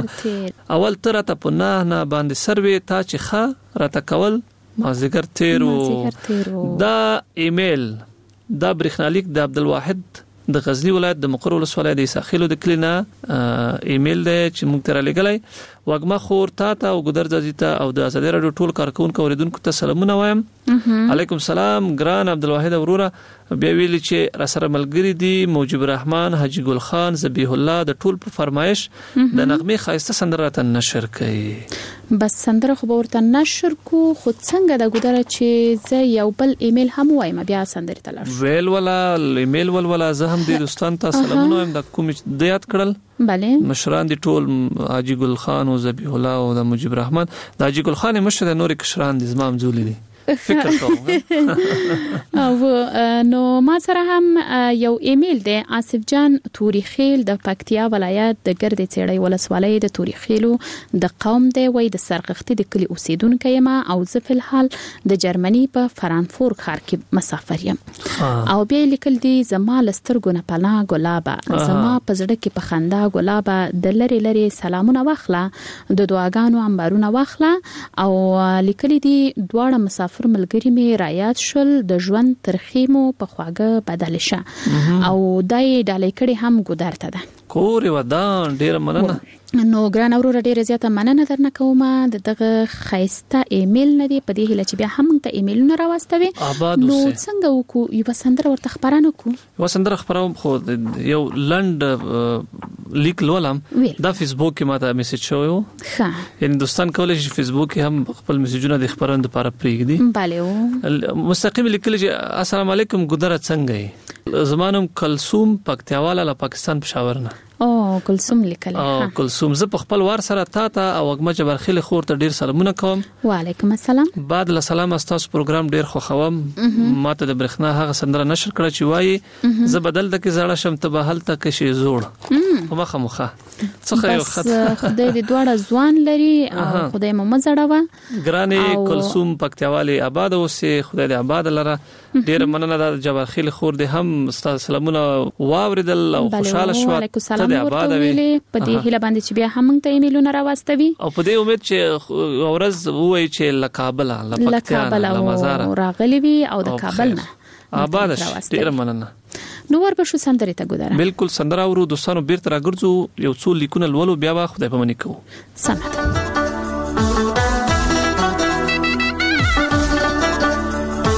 اول تر ته په نه نه باندې سروي تا چې ښه راته کول مازدیګر تیر وو دا ایمیل دا برېښنالیک د عبدالواحد د غزنی ولایت د مقر ولسوالۍ د ساحلو د کلینا ایمیل دی چې موږ ته را لګلای وګما خور تا ته او ګدر ځیتا او د ازادي رادیو ټول کارکونکو اوریدونکو ته سلامونه وایم علیکم سلام ګران عبدالواحد وروره بیا ویل چې را سره ملګری دي موجب الرحمن حاجی ګل خان ذبیح الله د ټول په فرمایش د نغمه خاصه سندره ته نشر کړي بس سندره خو ورته نشر کو خود څنګه د ګدر چې زه یو بل ایمیل هم وایم بیا سندره تلل ویل ولا ایمیل ول ولا زه هم د دوستان ته سلامونه وایم د کوم د یاد کړل bale مشران دي ټول حاجی ګل خان او ذبیح الله او د موجب الرحمن د حاجی ګل خان مشر د نور کشران دي زمام زولي دي فکر کوم او نو ما سره هم یو ایمیل دی آصف جان توري خیل د پکتیا ولایت د ګرد چېړی ولسوالۍ د توري خیلو د قوم دی وای د سرغختي د کلی اوسیدونکو یم او زه په الحال د جرمني په فرانکفورت ښار کې مسافر یم او بیا لیکل دي زما لسترګو نه پنا ګلابا زما په زړه کې په خندا ګلابا د لری لری سلامونه واخله د دعاګانو انبارونه واخله او لیکل دي دواړه مسافر پر ملګری می رایات شول د ژوند ترخیمو په خواګه بدل شه او دای ډالې کړي هم ګدارته ده کور ودان ډیر مننه نو ګران اورور ډیره زیاته مننه درنه کوم د دغه خایسته ایمیل نه دی په دې هله چې بیا هم ته ایمیلونه راوستوي نو څنګه وکړو یو سندره ورته خبرانه کو یو سندره خبروم خو یو لند لیک لولم دا فیسبوک کې ماته میسج شوی ها هندستان کولای شي فیسبوک کې هم خپل میسجونه د خبرند لپاره پریږدي bale مستقیم لیکل چې السلام علیکم ګدره څنګه زمانم کلثوم پکتیاواله له پاکستان پېښور نه او کلثوم لیکل او کلثوم زه په خپل وار سره تا ته او وګما جبرخیل خور ته ډیر سلامونه کوم وعلیکم السلام بعد له سلام تاسو پروګرام ډیر خوښوم ماته د برښنا هغه سندره نشر کړه چې وایي زه بدل د کې زړه شم ته به هل تک شي زوړ مخه مخه څخه یو خط خدای دې دواړه ځوان لري او خدای مو مزړه ګرانې کلثوم پکتیاواله آباد اوسه خدای دې آباد لره ډیر مننه د جبرخیل خور دې هم تاسو واوریدل او خوشاله شو ته د آباد ویلې په دې هله باندې چې بیا هم ته ایمیلونه راوستوي او په دې امید چې ورځ وای چې لکابل لکابل راغلی وي او د کابل نه آباد ډیر مننه نو ور به شو سندره ته ګداره بالکل سندره ورو دوستانو بیرته راګرځو یو څو لیکونه لولو بیا به خدای په منی کوو سمه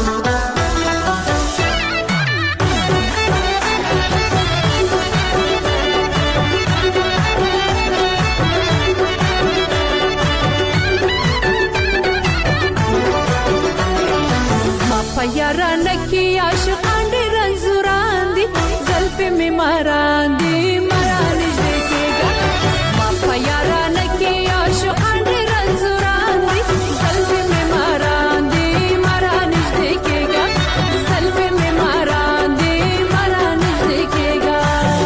یارانه کې عاشقان ډېر رنځوران دي زلفې مې ماران دي مرا نږدې کېږه ما په یارانه کې عاشقان ډېر رنځوران دي زلفې مې ماران دي مرا نږدې کېږه زلفې مې ماران دي مرا نږدې کېږه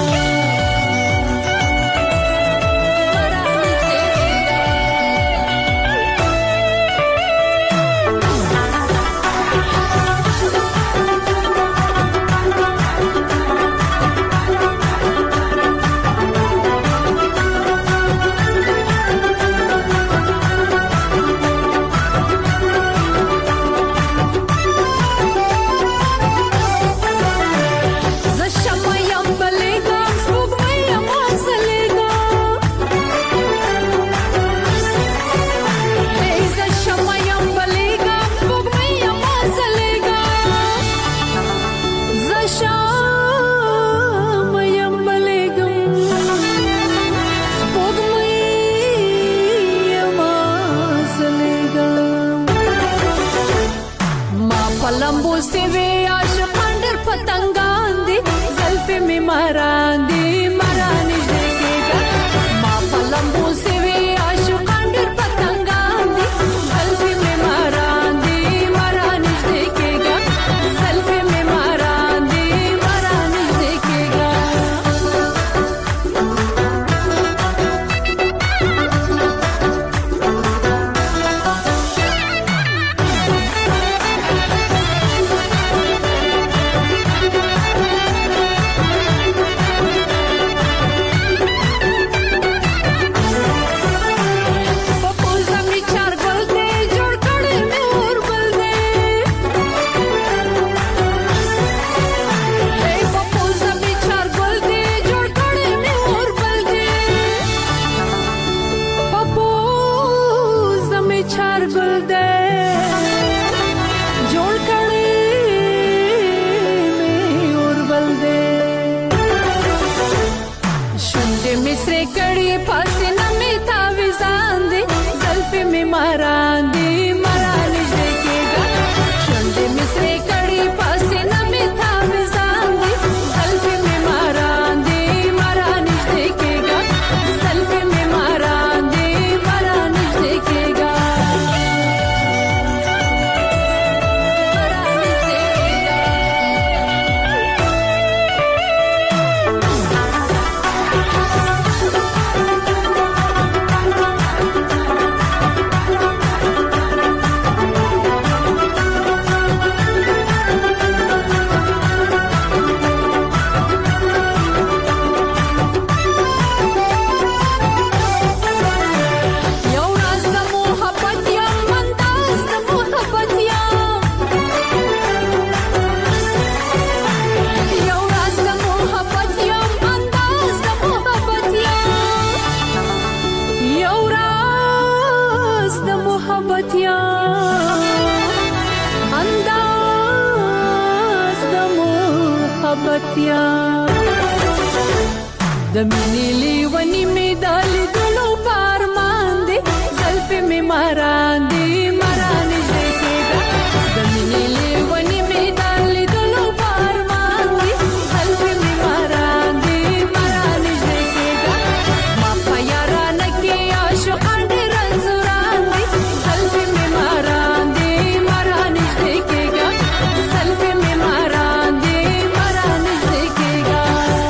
د مینې لیونی می دالې دلو پارمان دي زلفې می ماران دي مران دې کېږه د مینې لیونی می دالې دلو پارمان دي زلفې می ماران دي مران دې کېږه ما په یارانه کې عاشقان ډېر رنځوران دي زلفې می ماران دي مران دې کېږه زلفې می ماران دي مران دې کېږه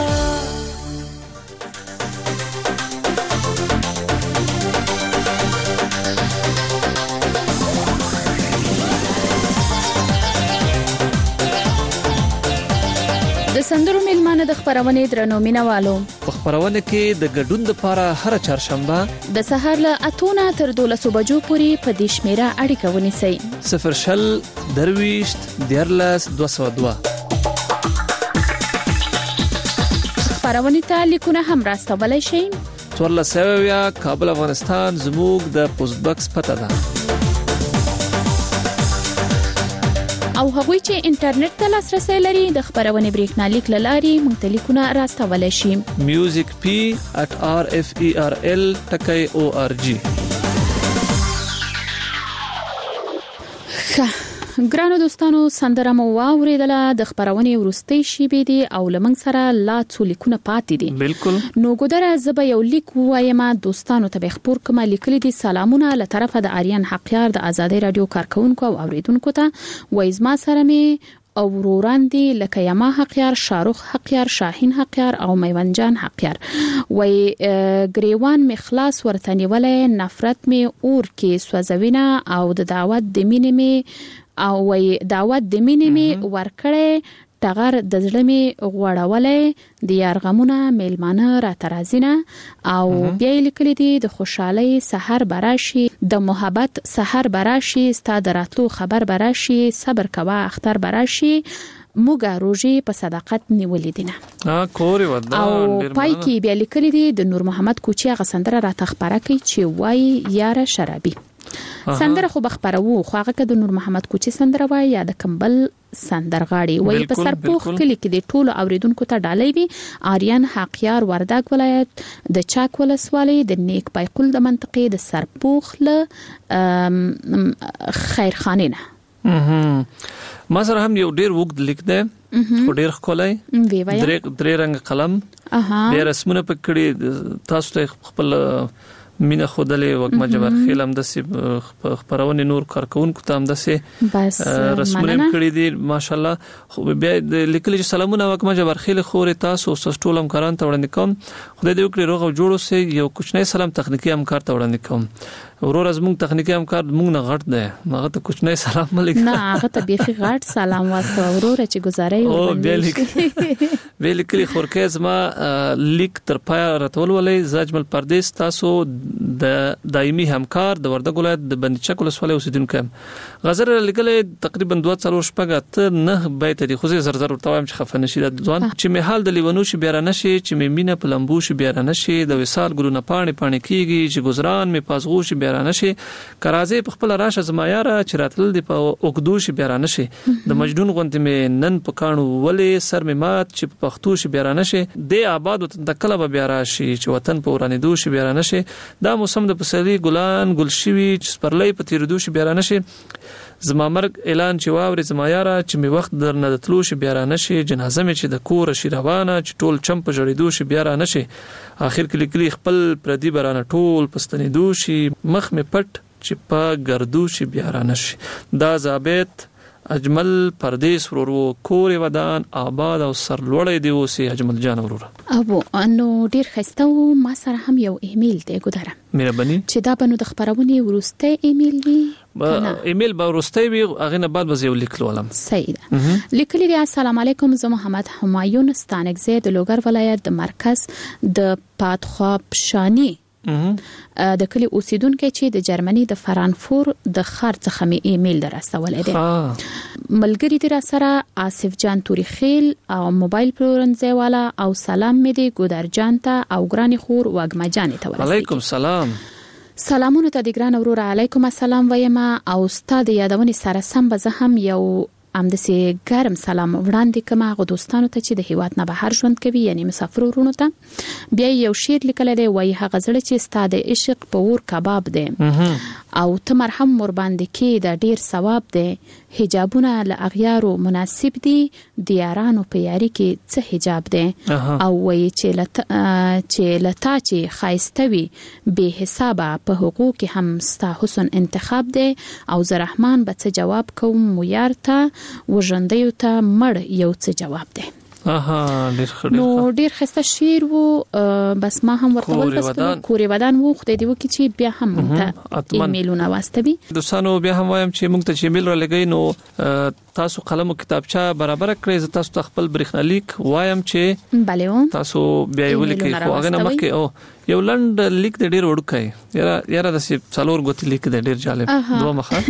د سندرو میلمانه د خبرونې درنو مینوالو په خبرونه کې د ګډون لپاره هر چهارشنبه د سهار له اتونه تر دولسو بجو پورې په دې شمیره اړیکه ونیسئ صفر شل درويشت دیرلس دوه سوه دوه خبرونه ته لیکونه هم راستولای شئ څوارلس سوه کابل افغانستان زموږ د پوسټ باکس پته ده او هغوی چې انټرنیټ ته لاسرسي لري د خبرونه بریښنالیک لاري مختلفونه راستولای شي music p at r f e r l dot org ښه ګرانو دوستانو سندره مو واوریدله د خبرونې ورستۍ شیبې دي او لمنګ سره لا څو لیکونه پاتې دي بالکل نو ګودره زب یو لیک وایم دوستانو ته خبر کوم لیکلي دي سلامونه له طرفه د آریان حقیار د آزادۍ رادیو کارکونکو او اوریدونکو ته وایز ما سره می او وروران دي لکه یما حقیار، شاروخ حقیار، شاهین حقیار او میوانجان حقیار. وای گریوان می خلاص ورته نیولې نفرت می اور کې سوځوینه او د دعوت د مینې می او وای دعوت د مینې می ورکړې ټغر د زړه می غوړولې د یارغمونه میلمانه را ترازینه او بیا لیکلي دي د خوشحالي سحر براشي د محبت سحر براشي ستاد راتلو خبر براشي صبر کوا اختر براشي موږ روزي په صداقت نیولې دینه ها کوري ودا او پای کې بیا لیکلي دي د نور محمد کوچي غسندره را تخبره کوي چې وای یار شرابي سندره خو بخبرو خو هغه د نور محمد کوچي سندره وای یا د کمبل سندرغاړي وای په سرپوخ کلی کې د ټولو اوریدونکو ته ډالۍ وي آریان حقیار وردګ ولایت د چاک ولسوالۍ د نیک پایقل د منطقې د سرپوخ له خیرخانینه ما سره هم یو ډیر وګد لیک ده او ډیر ښکلی درې درې رنګ قلم ډیر رسمونه پکړي تاسو ته خپل مینه خودلې وګما جبر خیلم د سی خبرونه نور کارکونکو ته هم د سی رسمونه کړی دي ماشالله خو بیا د لیکل سلامونه وګما جبر خیل خوري تاسو سټولم کاران ته وړاندې کوم خدای دې وکړي روغ او جوړو سي یو کوچنی سلام تخنیکی همکار ته وړاندې کوم ورور از موږ تخنیکی همکار موږ نه غټ ده هغه ته کوچنی سلام ملګری نه هغه ته بیخي غټ سلام واسطه ورور چې گزارې او بیا لیکلي خورکې زما لیک تر پای راتول ولې زاجمل پردیس تاسو د دایمي همکار د وردګ ولایت د بندچک ولسوالۍ اوسیدونکو غزر لیکلې تقریبا دوه څلور شپږ ته نه بیت دي خو زر زر ورته وایم چې خفه نشي د ځوان چې مهال د لیونو شي بیا نشي چې مینه په لمبو شي بیا نشي د وصال ګلونه پانی پانی کیږي چې گزاران می پازغو شي بیا نشي کرازه په خپل راشه زمایاره چې راتل دی په اوګدو شي بیا نشي د مجنون غونډه می نن پکانو ولې سر می مات چې په پختو شي بیا نشي د آباد وطن د کله بیا راشي چې وطن په ورانې دو شي بیا نشي دا موسم د پسرلي ګلان ګلشوي چې سپرلۍ په تیر دو شي بیا نشي زما مرګ اعلان چې واوري زمایاره چې می وخت در نه دتلو شي بیا نشي جنازه می چې د کور شي روانه چې ټول چم په جوړېدو شي بیا نشي اخر کې لیکلي خپل پردي برانه ټول پستنې دو شي مخ می پټ چې په ګردو شي بیا نشي دا ضابط اجمل پردیس ورورو کور ودان آباد او سرلوړی دی اوسې اجمل جان ورور ابو انو ډیر خسته و ما سره هم یو ایمیل دی ګداره مهرباني چې دا بنو د خبرونه ورسته ایمیل وی ایمیل به ورسته وی اغه نه بعد به یو لیکل ولم صحیح لیکلی دی السلام علیکم زه محمد همایون ستانګزه د لوګر ولایت د مرکز د پادخوابشانی د کلی اوسیدونکو چې د جرمني د فرانکفور د خار څخه می ایمیل درستولې ده ملګری دی را سره آصف جان توریخیل او موبایل پلورنځي والا او سلام می دی ګودر جان ته او ګرانی خور واګما جان ته ورسېږي علیکم سلام سلامونه ته د ګران ورور علیکم السلام وایم او استاد یادونې سره سم به زه هم یو ام د سي ګرم سلام وړاندې کوم هغه دوستانو ته چې د هیواد نه بهر ژوند کوي یعنی مسافر ورونو ته بیا یو شعر لیکل دی وای هغه زړه چې ستاد عشق په ور کباب دی او ته مرهم ور باندې کې د ډیر ثواب دی حجابونه له اغیارو مناسب دي د یارانو په یاري کې څه حجاب دی او وای چې لته چې لته چې خایستوي به حسابه په حقوق هم ستا حسن انتخاب دی او زرحمان به څه جواب کوم مو یار ته وژندیو ته مړ یو څه جواب دی اها ډیر خړ نو ډیر خسته شیر وو بس ما هم ورته ولستو کوري ودان وو خدای دی وکي چې بیا هم ته ایمیلونه واستوي دوستانو بیا هم وایم چې موږ ته چې ایمیل را لګی نو تاسو قلم او کتابچه برابر کړئ زه تاسو خپل برېښنالیک وایم چې بله تاسو بیا یو لیکي خو هغه نه مخکې او یو لند لیک د ډیر وړوکای یاره یاره د څلور غوتی لیک د ډیر جالب دوه مخه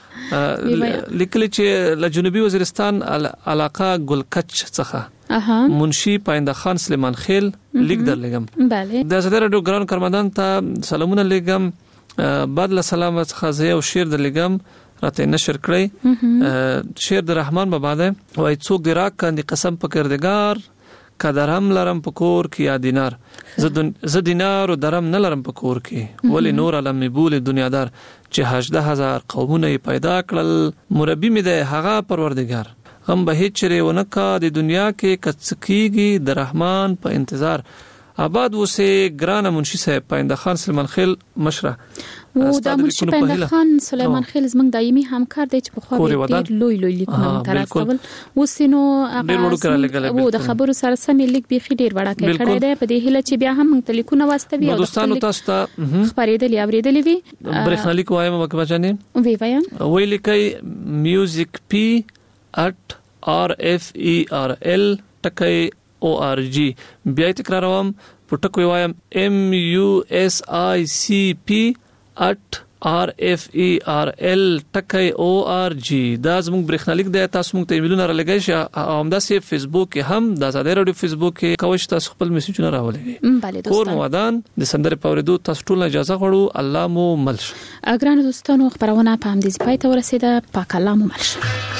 لیکل چې له جنوبي وزیرستان علاقه ګلکچ څخه منشي پاینده خان سلیمان خیل لیک در لګم bale د زړه ډو ګران کارمندان ته سلامونه لګم بعد له سلام څخه زه او شیر در لګم راته نشر کړی شیر د رحمان بابا ده وای څوک دی راک کاندي قسم په کردګار کدرهم لرم پکور کې یا دینار ز دینار او درم نه لرم پکور کې ولی نور علم بول دنیادار چې هجده هزار قومونه پیدا کړل مربي مې د هغه پروردگار غم به هیڅ چره ونکا د دنیا کې کڅکیږي د رحمان په انتظار آباد وسه ګران منشي صاحب پاینده خان سلیمان خیل مشره و د منشي پاینده خان سلیمان خیل زمنګ دایمي همکار دی چې په خو ډیر لوی لوی لیکونه ترڅول وسینو هغه و د خبرو سره سمې لیک بيخي ډیر وړا کوي کړی دی په دې هله چې بیا هم تلیکونه واستوي او دوستانو تاسو ته خبرېدلې اوریدلې وی برېښنالیک وایم مکه بچانه وی وایم وی لیکي میوزیک پی at r f e r l ټکي او ار جی بیا تکراروم په ټکو وایم m u s i c p at r f e r l ټکي او ار جی دا زموږ برېښنالیک دی تاسو موږ ته ایمیلونه را لګی شئ او همدا سي فیسبوک کې هم د آزاد رادیو فیسبوک کې کوښښ تاسو خپل میسجونه راولئ بله کور موادان د سندره پوریدو تاسو ټول اجازه غواړو الله مو ملش اګران دوستانو خبرونه په هم دې پای ته ورسیده پاک الله مو ملش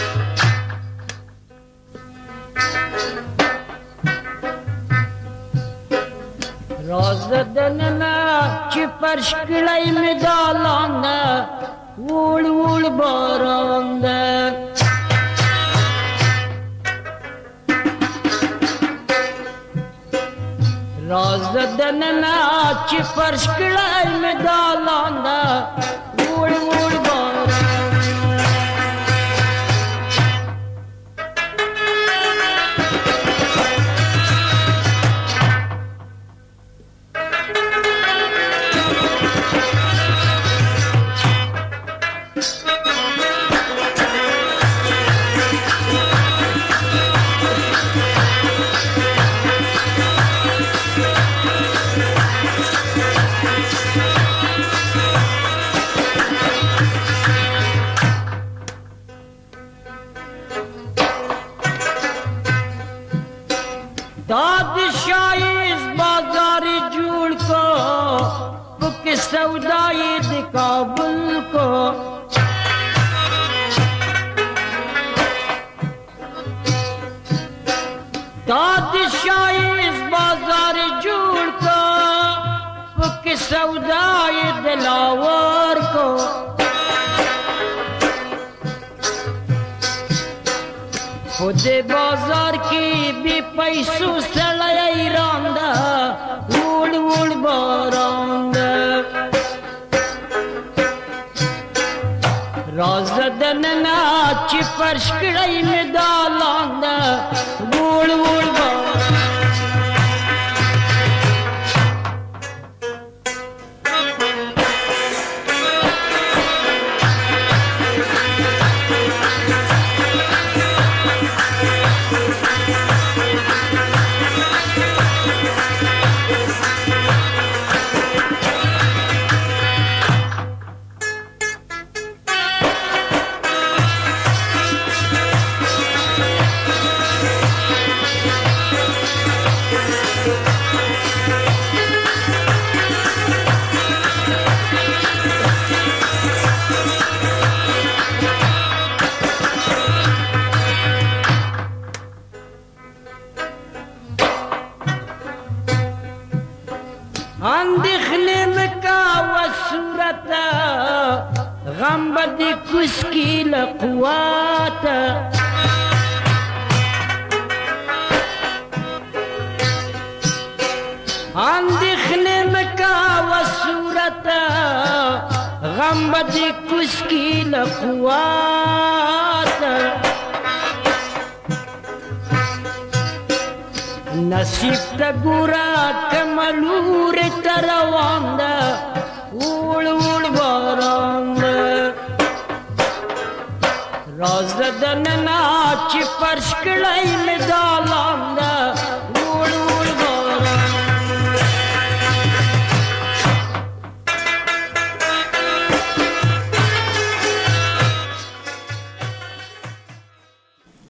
راز دننا چې فرش کړای می دالانه وول وول بارانده راز دننا چې فرش کړای می دالانه وول وول بارانده سودائی دی کابل کو داد شاہی اس بازار جوڑ کو فک سودائی دلاور کو خود بازار کی بھی پیسو سڑائی راندہ وڑ وڑ باراندہ راز دننا چې فرش کړای می دالانده وړ وړ با غم بدی کس کی لقوات اندخن مکا و صورت غم بدی کس کی لقوات نصیب تا گورا کملور تروان دا وول وول باران راز دننا چې فرش کړای می دالانده